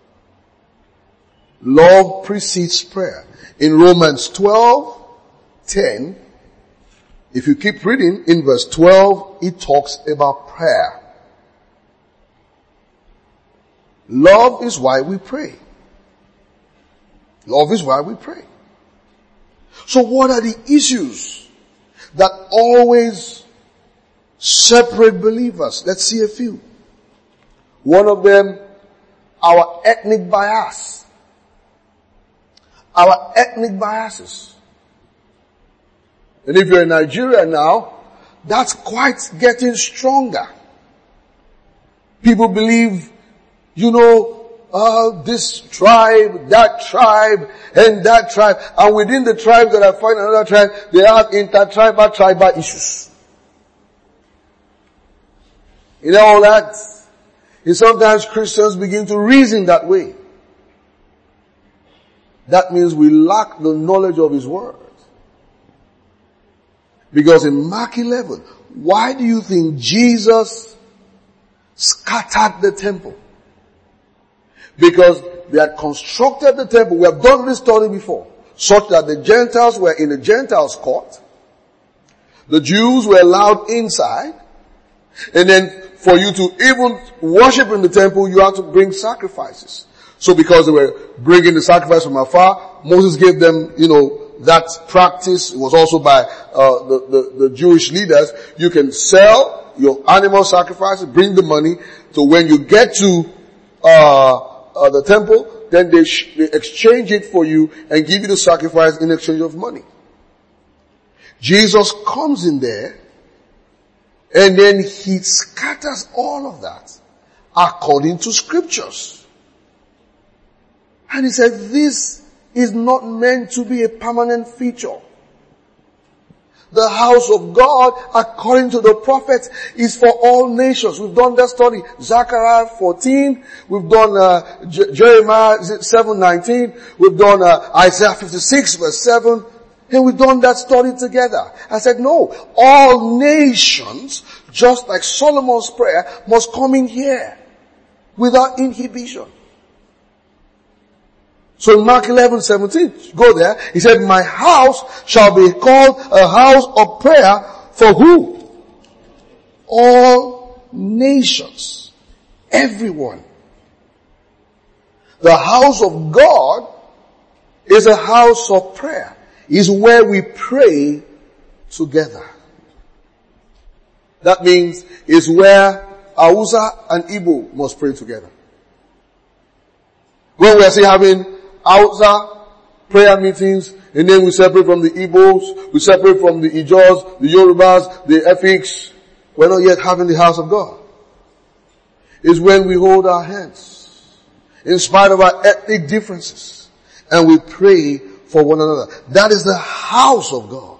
Love precedes prayer. In Romans 12:10, if you keep reading, in verse 12, it talks about prayer. Love is why we pray. Love is why we pray. So what are the issues that always separate believers? Let's see a few. One of them, our ethnic bias. Our ethnic biases. And if you're in Nigeria now, that's quite getting stronger. People believe, this tribe, that tribe, and that tribe. And within the tribe that I find another tribe, they have intertribal, tribal issues. You know all that? And sometimes Christians begin to reason that way. That means we lack the knowledge of His Word. Because in Mark 11, why do you think Jesus scattered the temple? Because they had constructed the temple. We have done this study before. Such that the Gentiles were in the Gentiles' court. The Jews were allowed inside. And then for you to even worship in the temple, you have to bring sacrifices. So because they were bringing the sacrifice from afar, Moses gave them, that practice. It was also by the Jewish leaders. You can sell your animal sacrifices, bring the money. So when you get to the temple, then they exchange it for you and give you the sacrifice in exchange of money. Jesus comes in there and then He scatters all of that according to scriptures. And He said, this is not meant to be a permanent feature. The house of God, according to the prophets, is for all nations. We've done that study. Zechariah 14. We've done Jeremiah 7:19. We've done Isaiah 56 verse 7. And we've done that study together. I said, no, all nations, just like Solomon's prayer, must come in here without inhibition. So in Mark 11:17, go there, He said, my house shall be called a house of prayer for who? All nations. Everyone. The house of God is a house of prayer. Is where we pray together. That means is where Hausa and Igbo must pray together. When we are saying having Hausa prayer meetings, and then we separate from the Igbos, we separate from the Ijos, the Yorubas, the Efiks, we're not yet having the house of God. It's when we hold our hands, in spite of our ethnic differences, and we pray for one another. That is the house of God.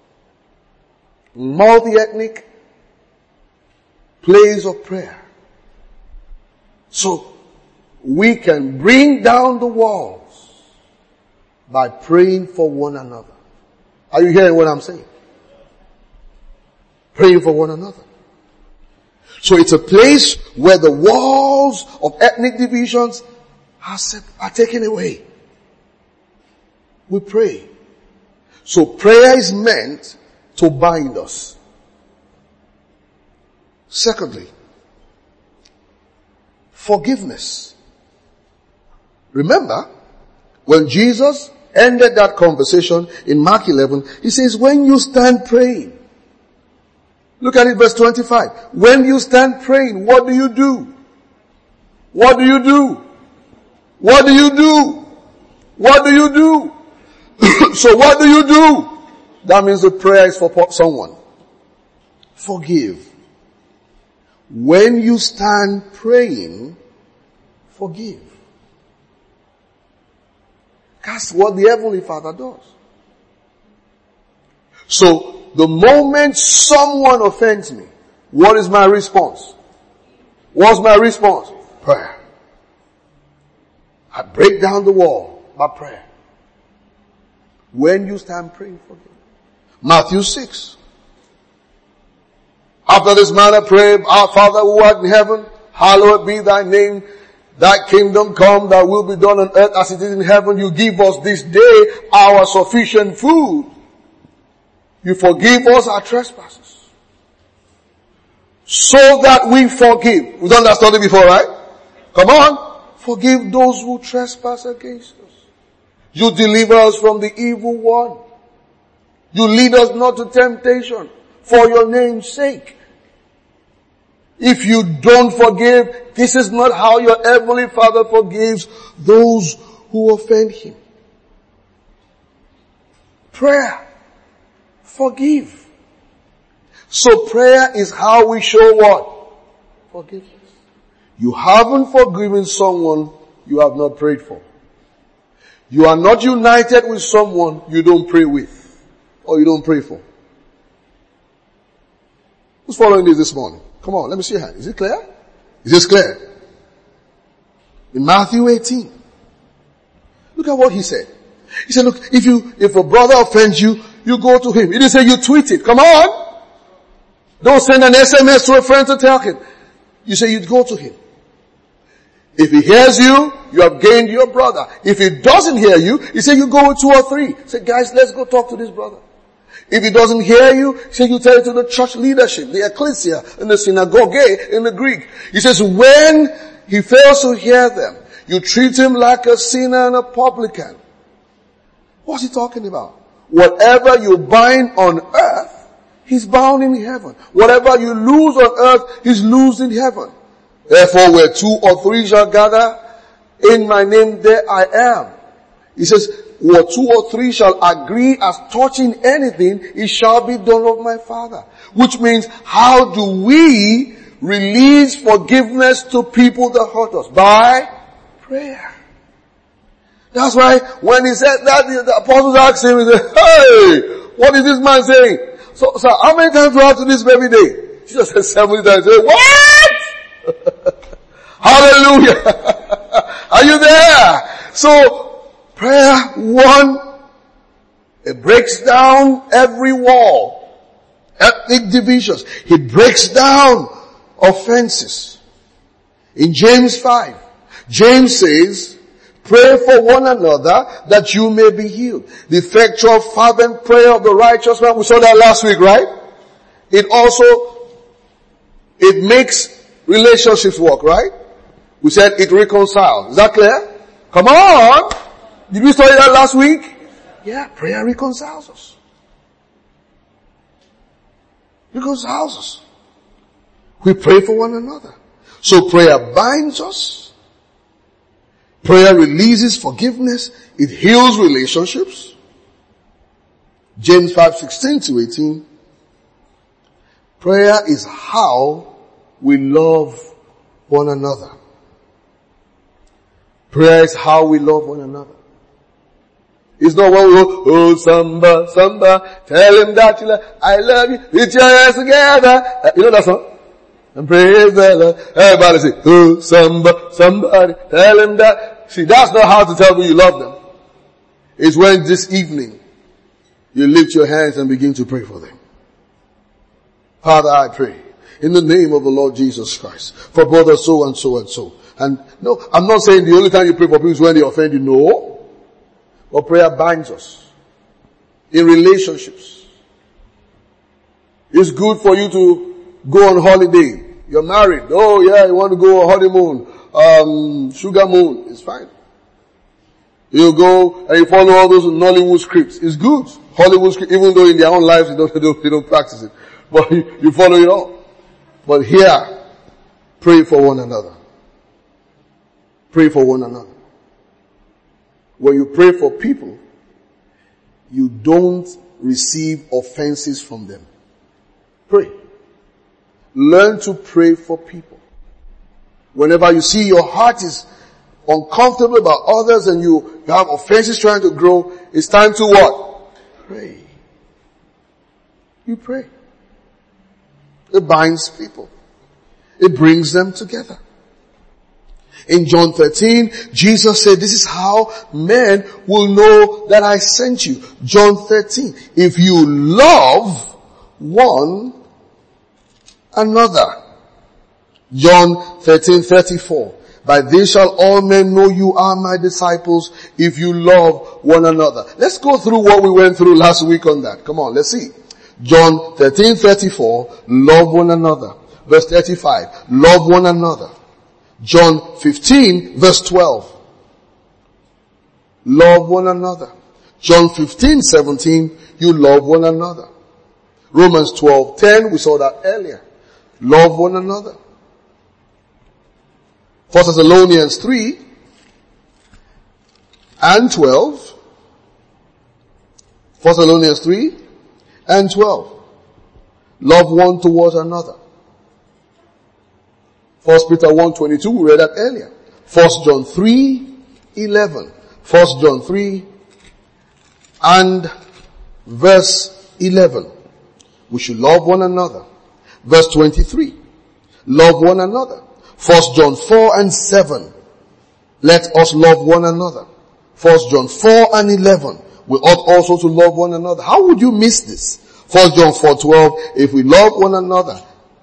Multi-ethnic place of prayer. So, we can bring down the walls by praying for one another. Are you hearing what I'm saying? Praying for one another. So it's a place where the walls of ethnic divisions are taken away. We pray. So prayer is meant to bind us. Secondly, forgiveness. Remember, when Jesus ended that conversation in Mark 11, He says, when you stand praying, look at it, verse 25. When you stand praying, what do you do? What do you do? What do you do? What do you do? So what do you do? That means the prayer is for someone. Forgive. When you stand praying, forgive. That's what the Heavenly Father does. So, the moment someone offends me, what is my response? What's my response? Prayer. I break down the wall by prayer. When you stand praying, forgive. Matthew 6. After this manner pray, our Father who art in heaven, hallowed be thy name. Thy kingdom come, thy will be done on earth as it is in heaven. You give us this day our sufficient food. You forgive us our trespasses. So that we forgive. We've done that study before, right? Come on. Forgive those who trespass against us. You deliver us from the evil one. You lead us not to temptation for your name's sake. If you don't forgive, this is not how your heavenly Father forgives those who offend him. Prayer. Forgive. So prayer is how we show what? Forgiveness. You haven't forgiven someone you have not prayed for. You are not united with someone you don't pray with or you don't pray for. Who's following this morning? Come on, let me see your hand. Is it clear? Is this clear? In Matthew 18. Look at what he said. He said, look, if a brother offends you, you go to him. He didn't say you tweet it. Come on. Don't send an SMS to a friend to tell him. You say you go to him. If he hears you, you have gained your brother. If he doesn't hear you, he say you go with 2 or 3. Say, guys, let's go talk to this brother. If he doesn't hear you, say you tell it to the church leadership, the ecclesia, in the synagogue, in the Greek. He says when he fails to hear them, you treat him like a sinner and a publican. What's he talking about? Whatever you bind on earth, he's bound in heaven. Whatever you lose on earth, he's loosed in heaven. Therefore, where 2 or 3 shall gather in my name, there I am. He says, where 2 or 3 shall agree as touching anything, it shall be done of my Father. Which means, how do we release forgiveness to people that hurt us? By prayer. That's why when he said that, the apostles asked him, he said, hey, what is this man saying? So how many times do you have to do this every day? Jesus said 70 times. He said, what? Hallelujah. Are you there? So, prayer, 1, it breaks down every wall, ethnic divisions. It breaks down offenses. In James 5, James says, pray for one another that you may be healed. The effectual fervent prayer of the righteous man, we saw that last week, right? It makes relationships work, right? We said it reconciles. Is that clear? Come on! Did we study that last week? Yeah, prayer reconciles us. Reconciles us. We pray for one another. So prayer binds us. Prayer releases forgiveness. It heals relationships. James 5:16-18. Prayer is how we love one another. Prayer is how we love one another. It's not when we go, oh, samba, tell him that you love, I love you, put your hands together. You know that song? And praise the Lord. Everybody say, oh, somebody, tell him that. See, that's not how to tell people you love them. It's when this evening, you lift your hands and begin to pray for them. Father, I pray in the name of the Lord Jesus Christ for brother so and so and so. And no, I'm not saying the only time you pray for people is when they offend you. No. But prayer binds us in relationships. It's good for you to go on holiday. You're married. Oh yeah, you want to go on honeymoon, sugar moon. It's fine. You go and you follow all those Nollywood scripts. It's good. Hollywood script, even though in their own lives they don't practice it. But you follow it all. But here, pray for one another. Pray for one another. When you pray for people, you don't receive offenses from them. Pray. Learn to pray for people. Whenever you see your heart is uncomfortable about others and you have offenses trying to grow, it's time to what? Pray. You pray. It binds people. It brings them together. In John 13, Jesus said, this is how men will know that I sent you. John 13. If you love one another. John 13:34. By this shall all men know you are my disciples if you love one another. Let's go through what we went through last week on that. Come on, let's see. John 13:34, love one another. Verse 35, love one another. John 15 verse 12, love one another. John 15:17, you love one another. Romans 12:10, we saw that earlier. Love one another. 1 Thessalonians 3 and 12. 1 Thessalonians 3 and 12. Love one towards another. 1 Peter 1:22, we read that earlier. 1 John 3:11. 1 John 3 and verse 11. We should love one another. Verse 23. Love one another. 1 John 4 and 7. Let us love one another. 1 John 4 and 11. We ought also to love one another. How would you miss this? 1 John 4:12. If we love one another.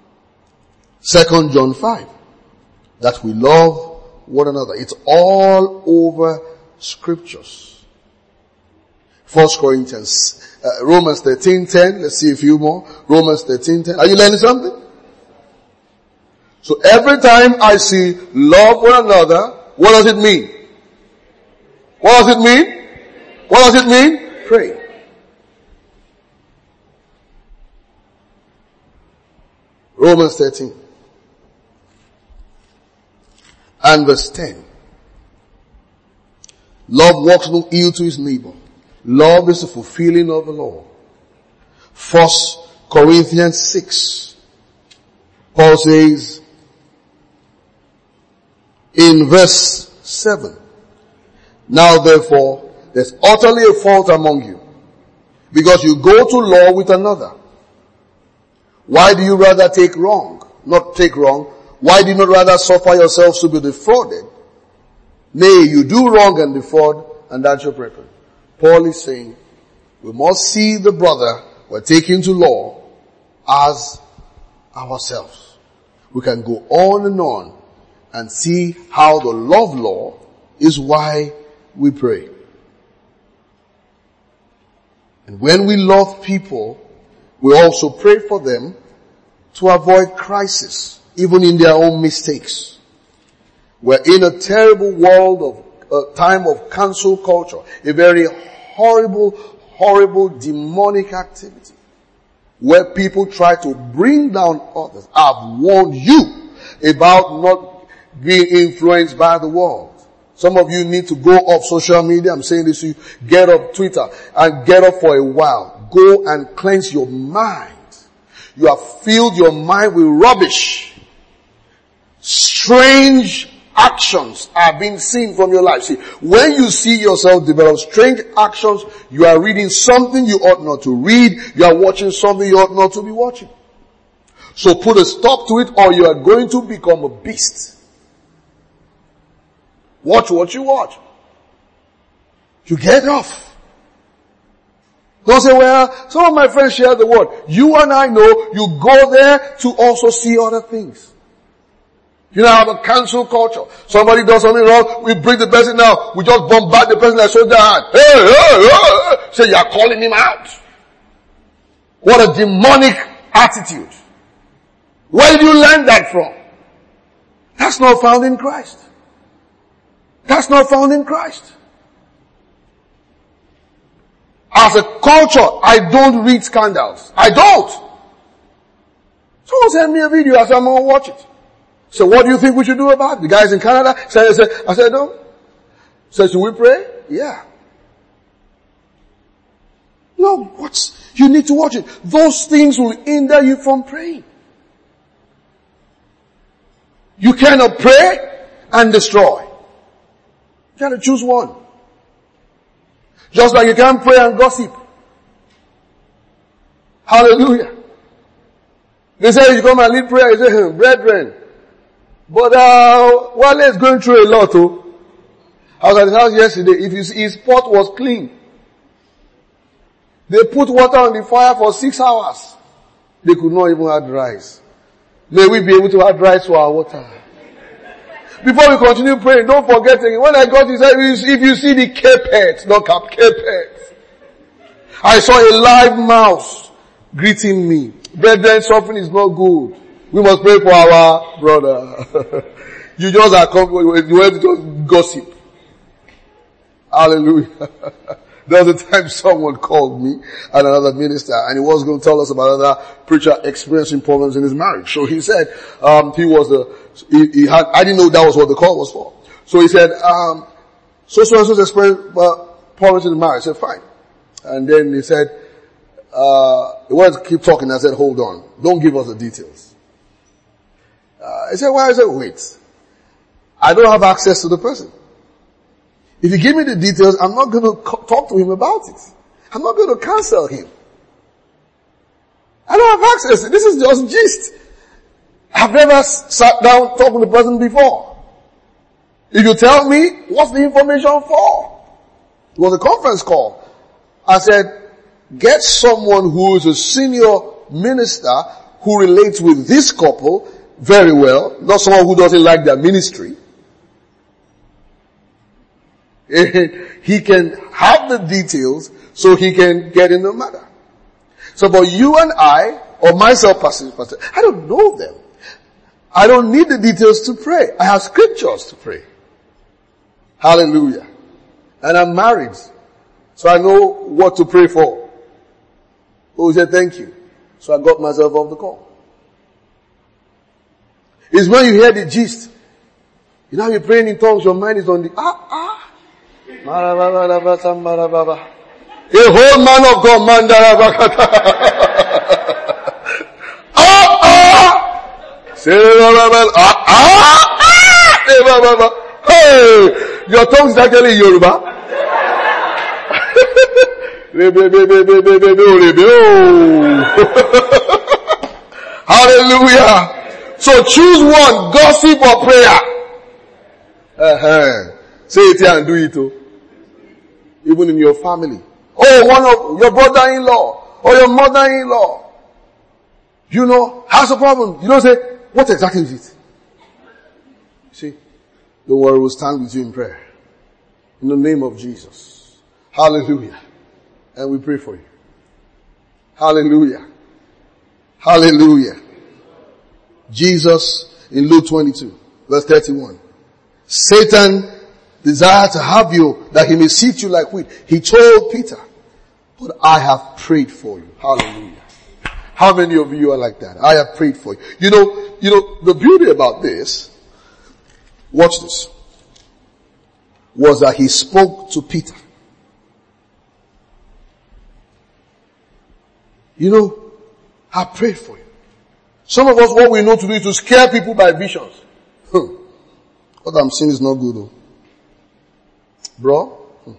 2 John 5. That we love one another. It's all over scriptures. 1 Corinthians, Romans 13:10. Let's see a few more. Romans 13:10. Are you learning something? So every time I see love one another, what does it mean? What does it mean? What does it mean? Pray. Romans 13 and verse 10. Love works no ill to his neighbor. Love is the fulfilling of the law. 1 Corinthians 6. Paul says in verse 7. Now therefore, there's utterly a fault among you, because you go to law with another. Why do you rather take wrong? Not take wrong. Why do you not rather suffer yourselves to be defrauded? Nay, you do wrong and defraud, and that's your preference. Paul is saying, we must see the brother we're taking to law as ourselves. We can go on and see how the love law is why we pray. And when we love people, we also pray for them to avoid crisis, even in their own mistakes. We're in a terrible world of a time of cancel culture, a very horrible demonic activity where people try to bring down others. I've warned you about not being influenced by the world. Some of you need to go off social media. I'm saying this to you. Get off Twitter and get off for a while. Go and cleanse your mind. You have filled your mind with rubbish. Strange actions are being seen from your life. See, when you see yourself develop strange actions, you are reading something you ought not to read. You are watching something you ought not to be watching. So put a stop to it, or you are going to become a beast. Watch what you watch. You get off. Don't say, well, some of my friends share the word. You and I know you go there to also see other things. You know, have a cancel culture. Somebody does something wrong, we bring the person out. We just bombard the person like soldier hand. Hey. Say, you're calling him out. What a demonic attitude. Where did you learn that from? That's not found in Christ. That's not found in Christ. As a culture, I don't read scandals. I don't. Someone sent me a video. I said, I'm going to watch it. So what do you think we should do about it? The guys in Canada said, I said, no. So should we pray? Yeah. No, you need to watch it. Those things will hinder you from praying. You cannot pray and destroy. You gotta choose one. Just like you can't pray and gossip. Hallelujah. They say you come and lead prayer, you say, brethren. But Wale is going through a lot. I was at his house yesterday. If his pot was clean, they put water on the fire for 6 hours. They could not even add rice. May we be able to add rice to our water. Before we continue praying, don't forget again. When I got he said, if you see the carpet, not carpet. I saw a live mouse greeting me. Brethren, suffering is not good. We must pray for our brother. You just are you have to just gossip. Hallelujah. There was a time someone called me and another minister, and he was going to tell us about another preacher experiencing problems in his marriage. So he said, I didn't know that was what the call was for. So he said, so and so's experiencing problems in the marriage. I said, fine. And then he said, he wanted to keep talking. I said, hold on. Don't give us the details. He said, why? I said, wait. I don't have access to the person. If you give me the details, I'm not going to talk to him about it. I'm not going to cancel him. I don't have access. This is just gist. I've never sat down talking to the person before. If you tell me, what's the information for? It was a conference call. I said, get someone who is a senior minister who relates with this couple very well, not someone who doesn't like their ministry. He can have the details so he can get in the matter. So for you and I, or myself, Pastor, I don't know them. I don't need the details to pray. I have scriptures to pray. Hallelujah. And I'm married. So I know what to pray for. Oh, he said, thank you. So I got myself off the call. It's when you hear the gist. You know, you're praying in tongues, your mind is on the, A whole man of God, Hey, your tongue is actually Yoruba. Hallelujah. So choose one, gossip or prayer. Say it here and do it too. Even in your family. Oh, one of your brother-in-law or your mother-in-law. You know, has a problem. You don't say, what exactly is it? See, don't worry, we'll stand with you in prayer. In the name of Jesus. Hallelujah. And we pray for you. Hallelujah. Hallelujah. Jesus in Luke 22, verse 31. Satan desired to have you that he may sift you like wheat. He told Peter, but I have prayed for you. Hallelujah. How many of you are like that? I have prayed for you. You know, the beauty about this, watch this, was that he spoke to Peter. You know, I prayed for you. Some of us, what we know to do is to scare people by visions. What I'm saying is not good though. Bro,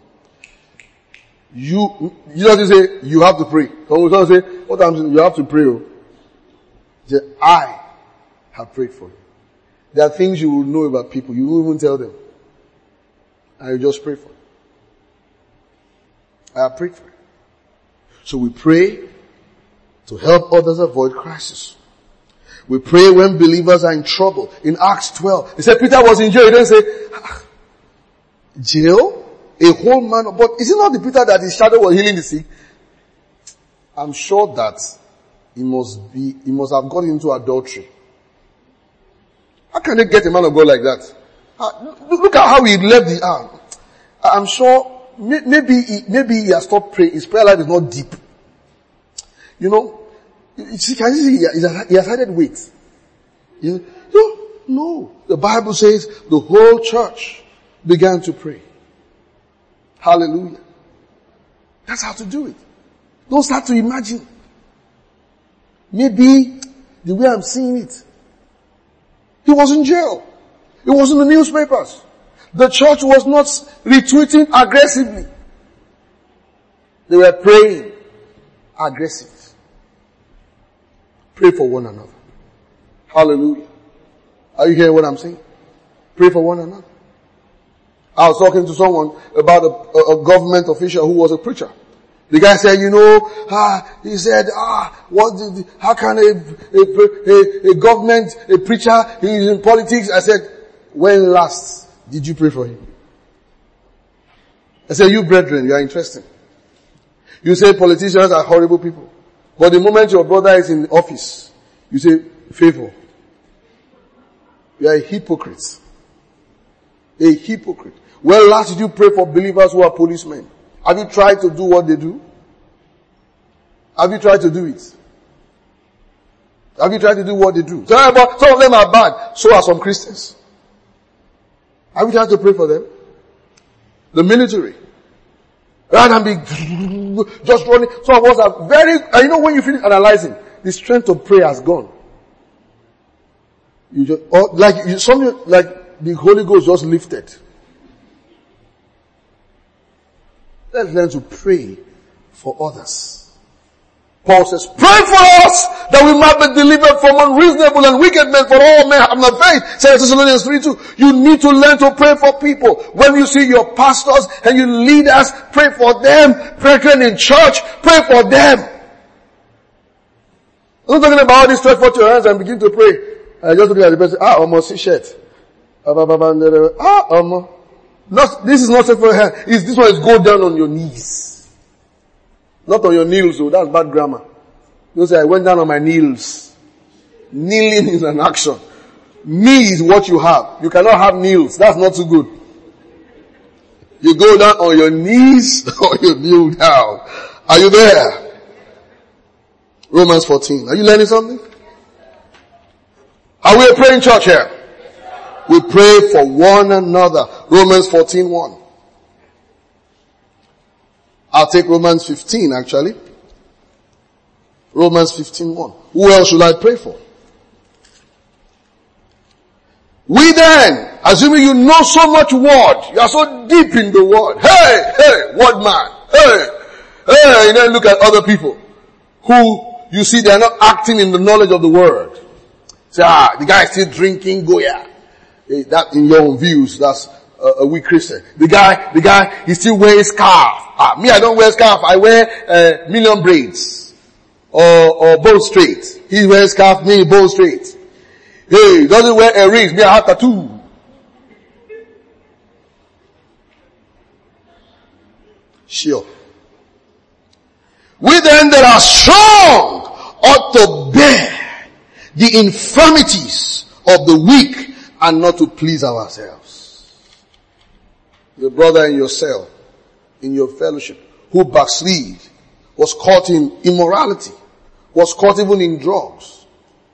you don't say, you have to pray. Someone don't say, what I'm saying, you have to pray. Say, I have prayed for you. There are things you will know about people. You won't even tell them. And you just pray for them. I have prayed for you. So we pray to help others avoid crisis. We pray when believers are in trouble. In Acts 12, he said Peter was in jail. He didn't say, jail? A whole man, but is it not the Peter that his shadow was healing the sick? I'm sure that he must have got into adultery. How can they get a man of God like that? Look at how he left the arm. I'm sure, maybe he has stopped praying. His prayer life is not deep. You know, can you see he has added weight. No. The Bible says the whole church began to pray. Hallelujah. That's how to do it. Don't start to imagine. Maybe the way I'm seeing it, he was in jail. It was in the newspapers. The church was not retweeting aggressively. They were praying aggressively. Pray for one another. Hallelujah. Are you hearing what I'm saying? Pray for one another. I was talking to someone about a government official who was a preacher. The guy said, he said, how can a government, a preacher, he's in politics? I said, When last did you pray for him? I say, you brethren, you are interesting. You say politicians are horrible people. But the moment your brother is in office, you say, favor. You are a hypocrite. A hypocrite. When last did you pray for believers who are policemen? Have you tried to do what they do? Have you tried to do it? Have you tried to do what they do? Some of them are bad. So are some Christians. Have you tried to pray for them? The military. Rather than be just running. Some of us are very, and you know when you finish analyzing, the strength of prayer has gone. You just, or something like the Holy Ghost just lifted. Let's learn to pray for others. Paul says, pray for us that we might be delivered from unreasonable and wicked men, for all men have not faith. 2 Thessalonians 3:2. You need to learn to pray for people. When you see your pastors and your leaders, pray for them. Brethren in church, pray for them. I'm not talking about this. Stretch forth your hands and begin to pray. I just look at the person, almost see shirt. This is not safe for your hand. This one is go down on your knees. Not on your knees, so that's bad grammar. You say, I went down on my knees. Kneeling is an action. Knee is what you have. You cannot have kneels. That's not so good. You go down on your knees or you kneel down. Are you there? Romans 14. Are you learning something? Are we a praying church here? We pray for one another. Romans 14:1. I'll take Romans 15 actually. Romans 15:1. Who else should I pray for? We then, assuming you know so much word, you are so deep in the word. Hey, word man. Hey, you then look at other people who you see they are not acting in the knowledge of the word. Say, the guy is still drinking Goya. That in your own views, that's a weak Christian. The guy, he still wears scarf. Me, I don't wear scarf. I wear million braids or bow straight. He wears scarf, me bow straight. Hey, he doesn't wear earrings. Me, I have tattoo. Sure. We then that are strong ought to bear the infirmities of the weak and not to please ourselves. Your brother in your cell, in your fellowship, who backslid, was caught in immorality, was caught even in drugs.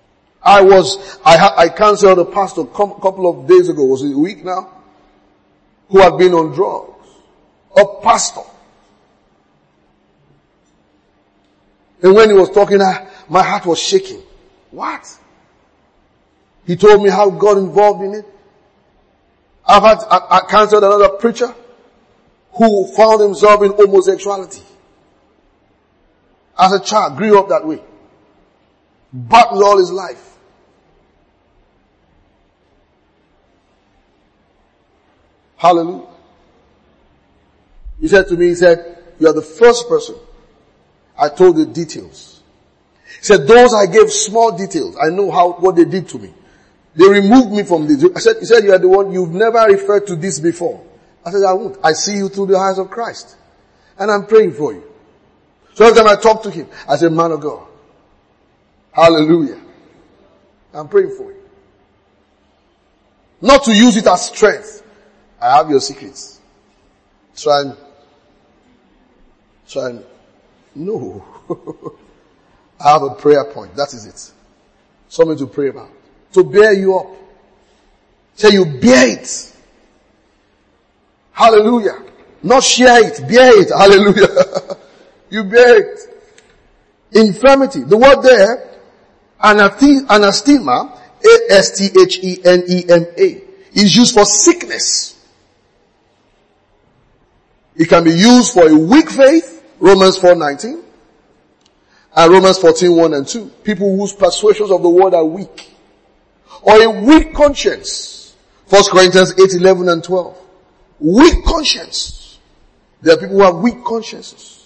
I counseled a pastor a couple of days ago, was it a week now, who had been on drugs. A pastor. And when he was talking, my heart was shaking. What? He told me how God involved in it. I counseled another preacher who found himself in homosexuality. As a child, grew up that way. Battled all his life. Hallelujah. He said to me, you are the first person I told the details. He said, those I gave small details. I know what they did to me. They removed me from this. He said, you are the one, you've never referred to this before. I said, I won't. I see you through the eyes of Christ. And I'm praying for you. So every time I talk to him, I say, man of God. Hallelujah. I'm praying for you. Not to use it as strength. I have your secrets. Try me. No. I have a prayer point. That is it. Something to pray about. To bear you up. Say you bear it. Hallelujah. Not share it. Bear it. Hallelujah. You bear it. Infirmity. The word there, anathema, A-S-T-H-E-N-E-M-A, is used for sickness. It can be used for a weak faith, Romans 4:19, and Romans 14:1 and 2. People whose persuasions of the word are weak. Or a weak conscience, 1 Corinthians 8:11 and 12. Weak conscience. There are people who have weak consciences.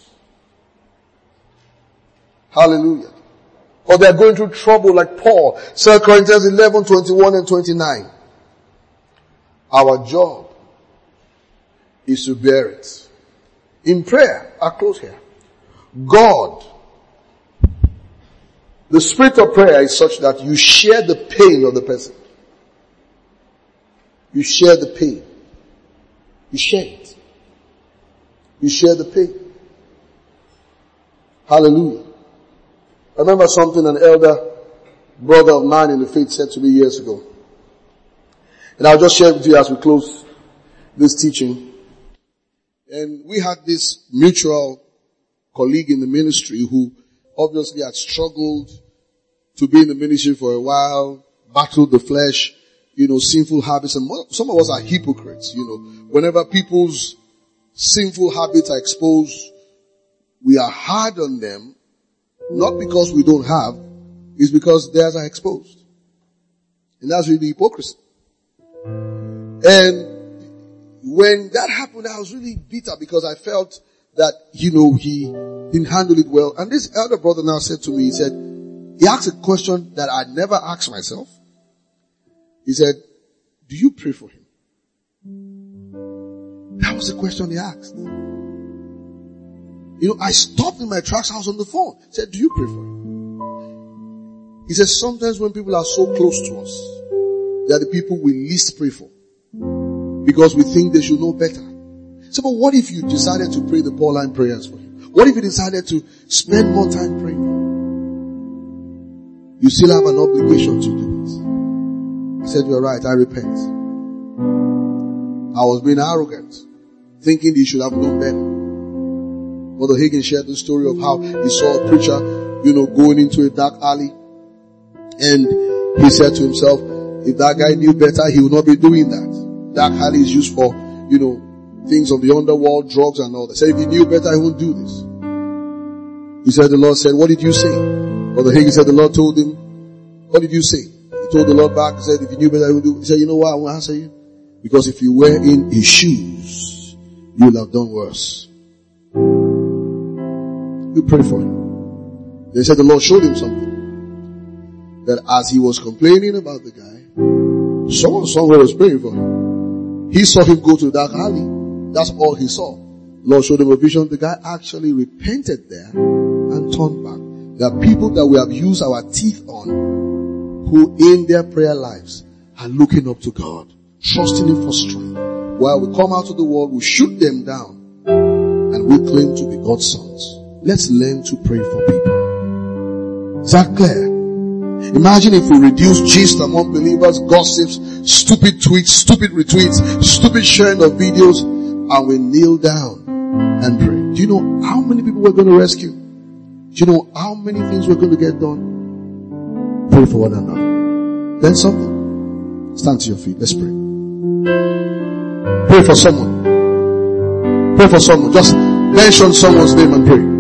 Hallelujah. Or they are going through trouble like Paul, 2 Corinthians 11:21 and 29. Our job is to bear it. In prayer, I'll close here. God, the spirit of prayer is such that you share the pain of the person. You share the pain. You share it. You share the pain. Hallelujah. I remember something an elder brother of mine in the faith said to me years ago. And I'll just share it with you as we close this teaching. And we had this mutual colleague in the ministry who obviously had struggled to be in the ministry for a while, battled the flesh, sinful habits. And some of us are hypocrites, Whenever people's sinful habits are exposed, we are hard on them, not because we don't have, it's because theirs are exposed. And that's really hypocrisy. And when that happened, I was really bitter because I felt that, he didn't handle it well. And this elder brother now said to me, he asked a question that I never asked myself. He said, do you pray for him? That was the question he asked. I stopped in my tracks. I was on the phone. He said, do you pray for him? He says, sometimes when people are so close to us, they are the people we least pray for. Because we think they should know better. So, but what if you decided to pray the Pauline prayers for him? What if you decided to spend more time praying for him? You still have an obligation to do it. He said, you're right, I repent. I was being arrogant, thinking he should have known better. Brother Hagin shared the story of how he saw a preacher, going into a dark alley. And he said to himself, if that guy knew better, he would not be doing that. Dark alley is used for, things of the underworld, drugs and all that. So if he knew better, he wouldn't do this. He said, the Lord said, what did you say? Brother Hagin said, the Lord told him, what did you say? He told the Lord back, he said, if you knew better, he would do it. He said, you know what, I won't answer you. Because if you were in his shoes, you would have done worse. You pray for him. They said the Lord showed him something. That as he was complaining about the guy, someone somewhere was praying for him. He saw him go to the dark alley. That's all he saw. The Lord showed him a vision. The guy actually repented there and turned back. There are people that we have used our teeth on who in their prayer lives are looking up to God, trusting him for strength. While we come out of the world, we shoot them down and we claim to be God's sons. Let's learn to pray for people. Is that clear? Imagine if we reduce gist among believers, gossips, stupid tweets, stupid retweets, stupid sharing of videos, and we kneel down and pray. Do you know how many people we're going to rescue? Do you know how many things we're going to get done? Pray for one another. Then something. Stand to your feet. Let's pray. Pray for someone. Pray for someone. Just mention someone's name and pray.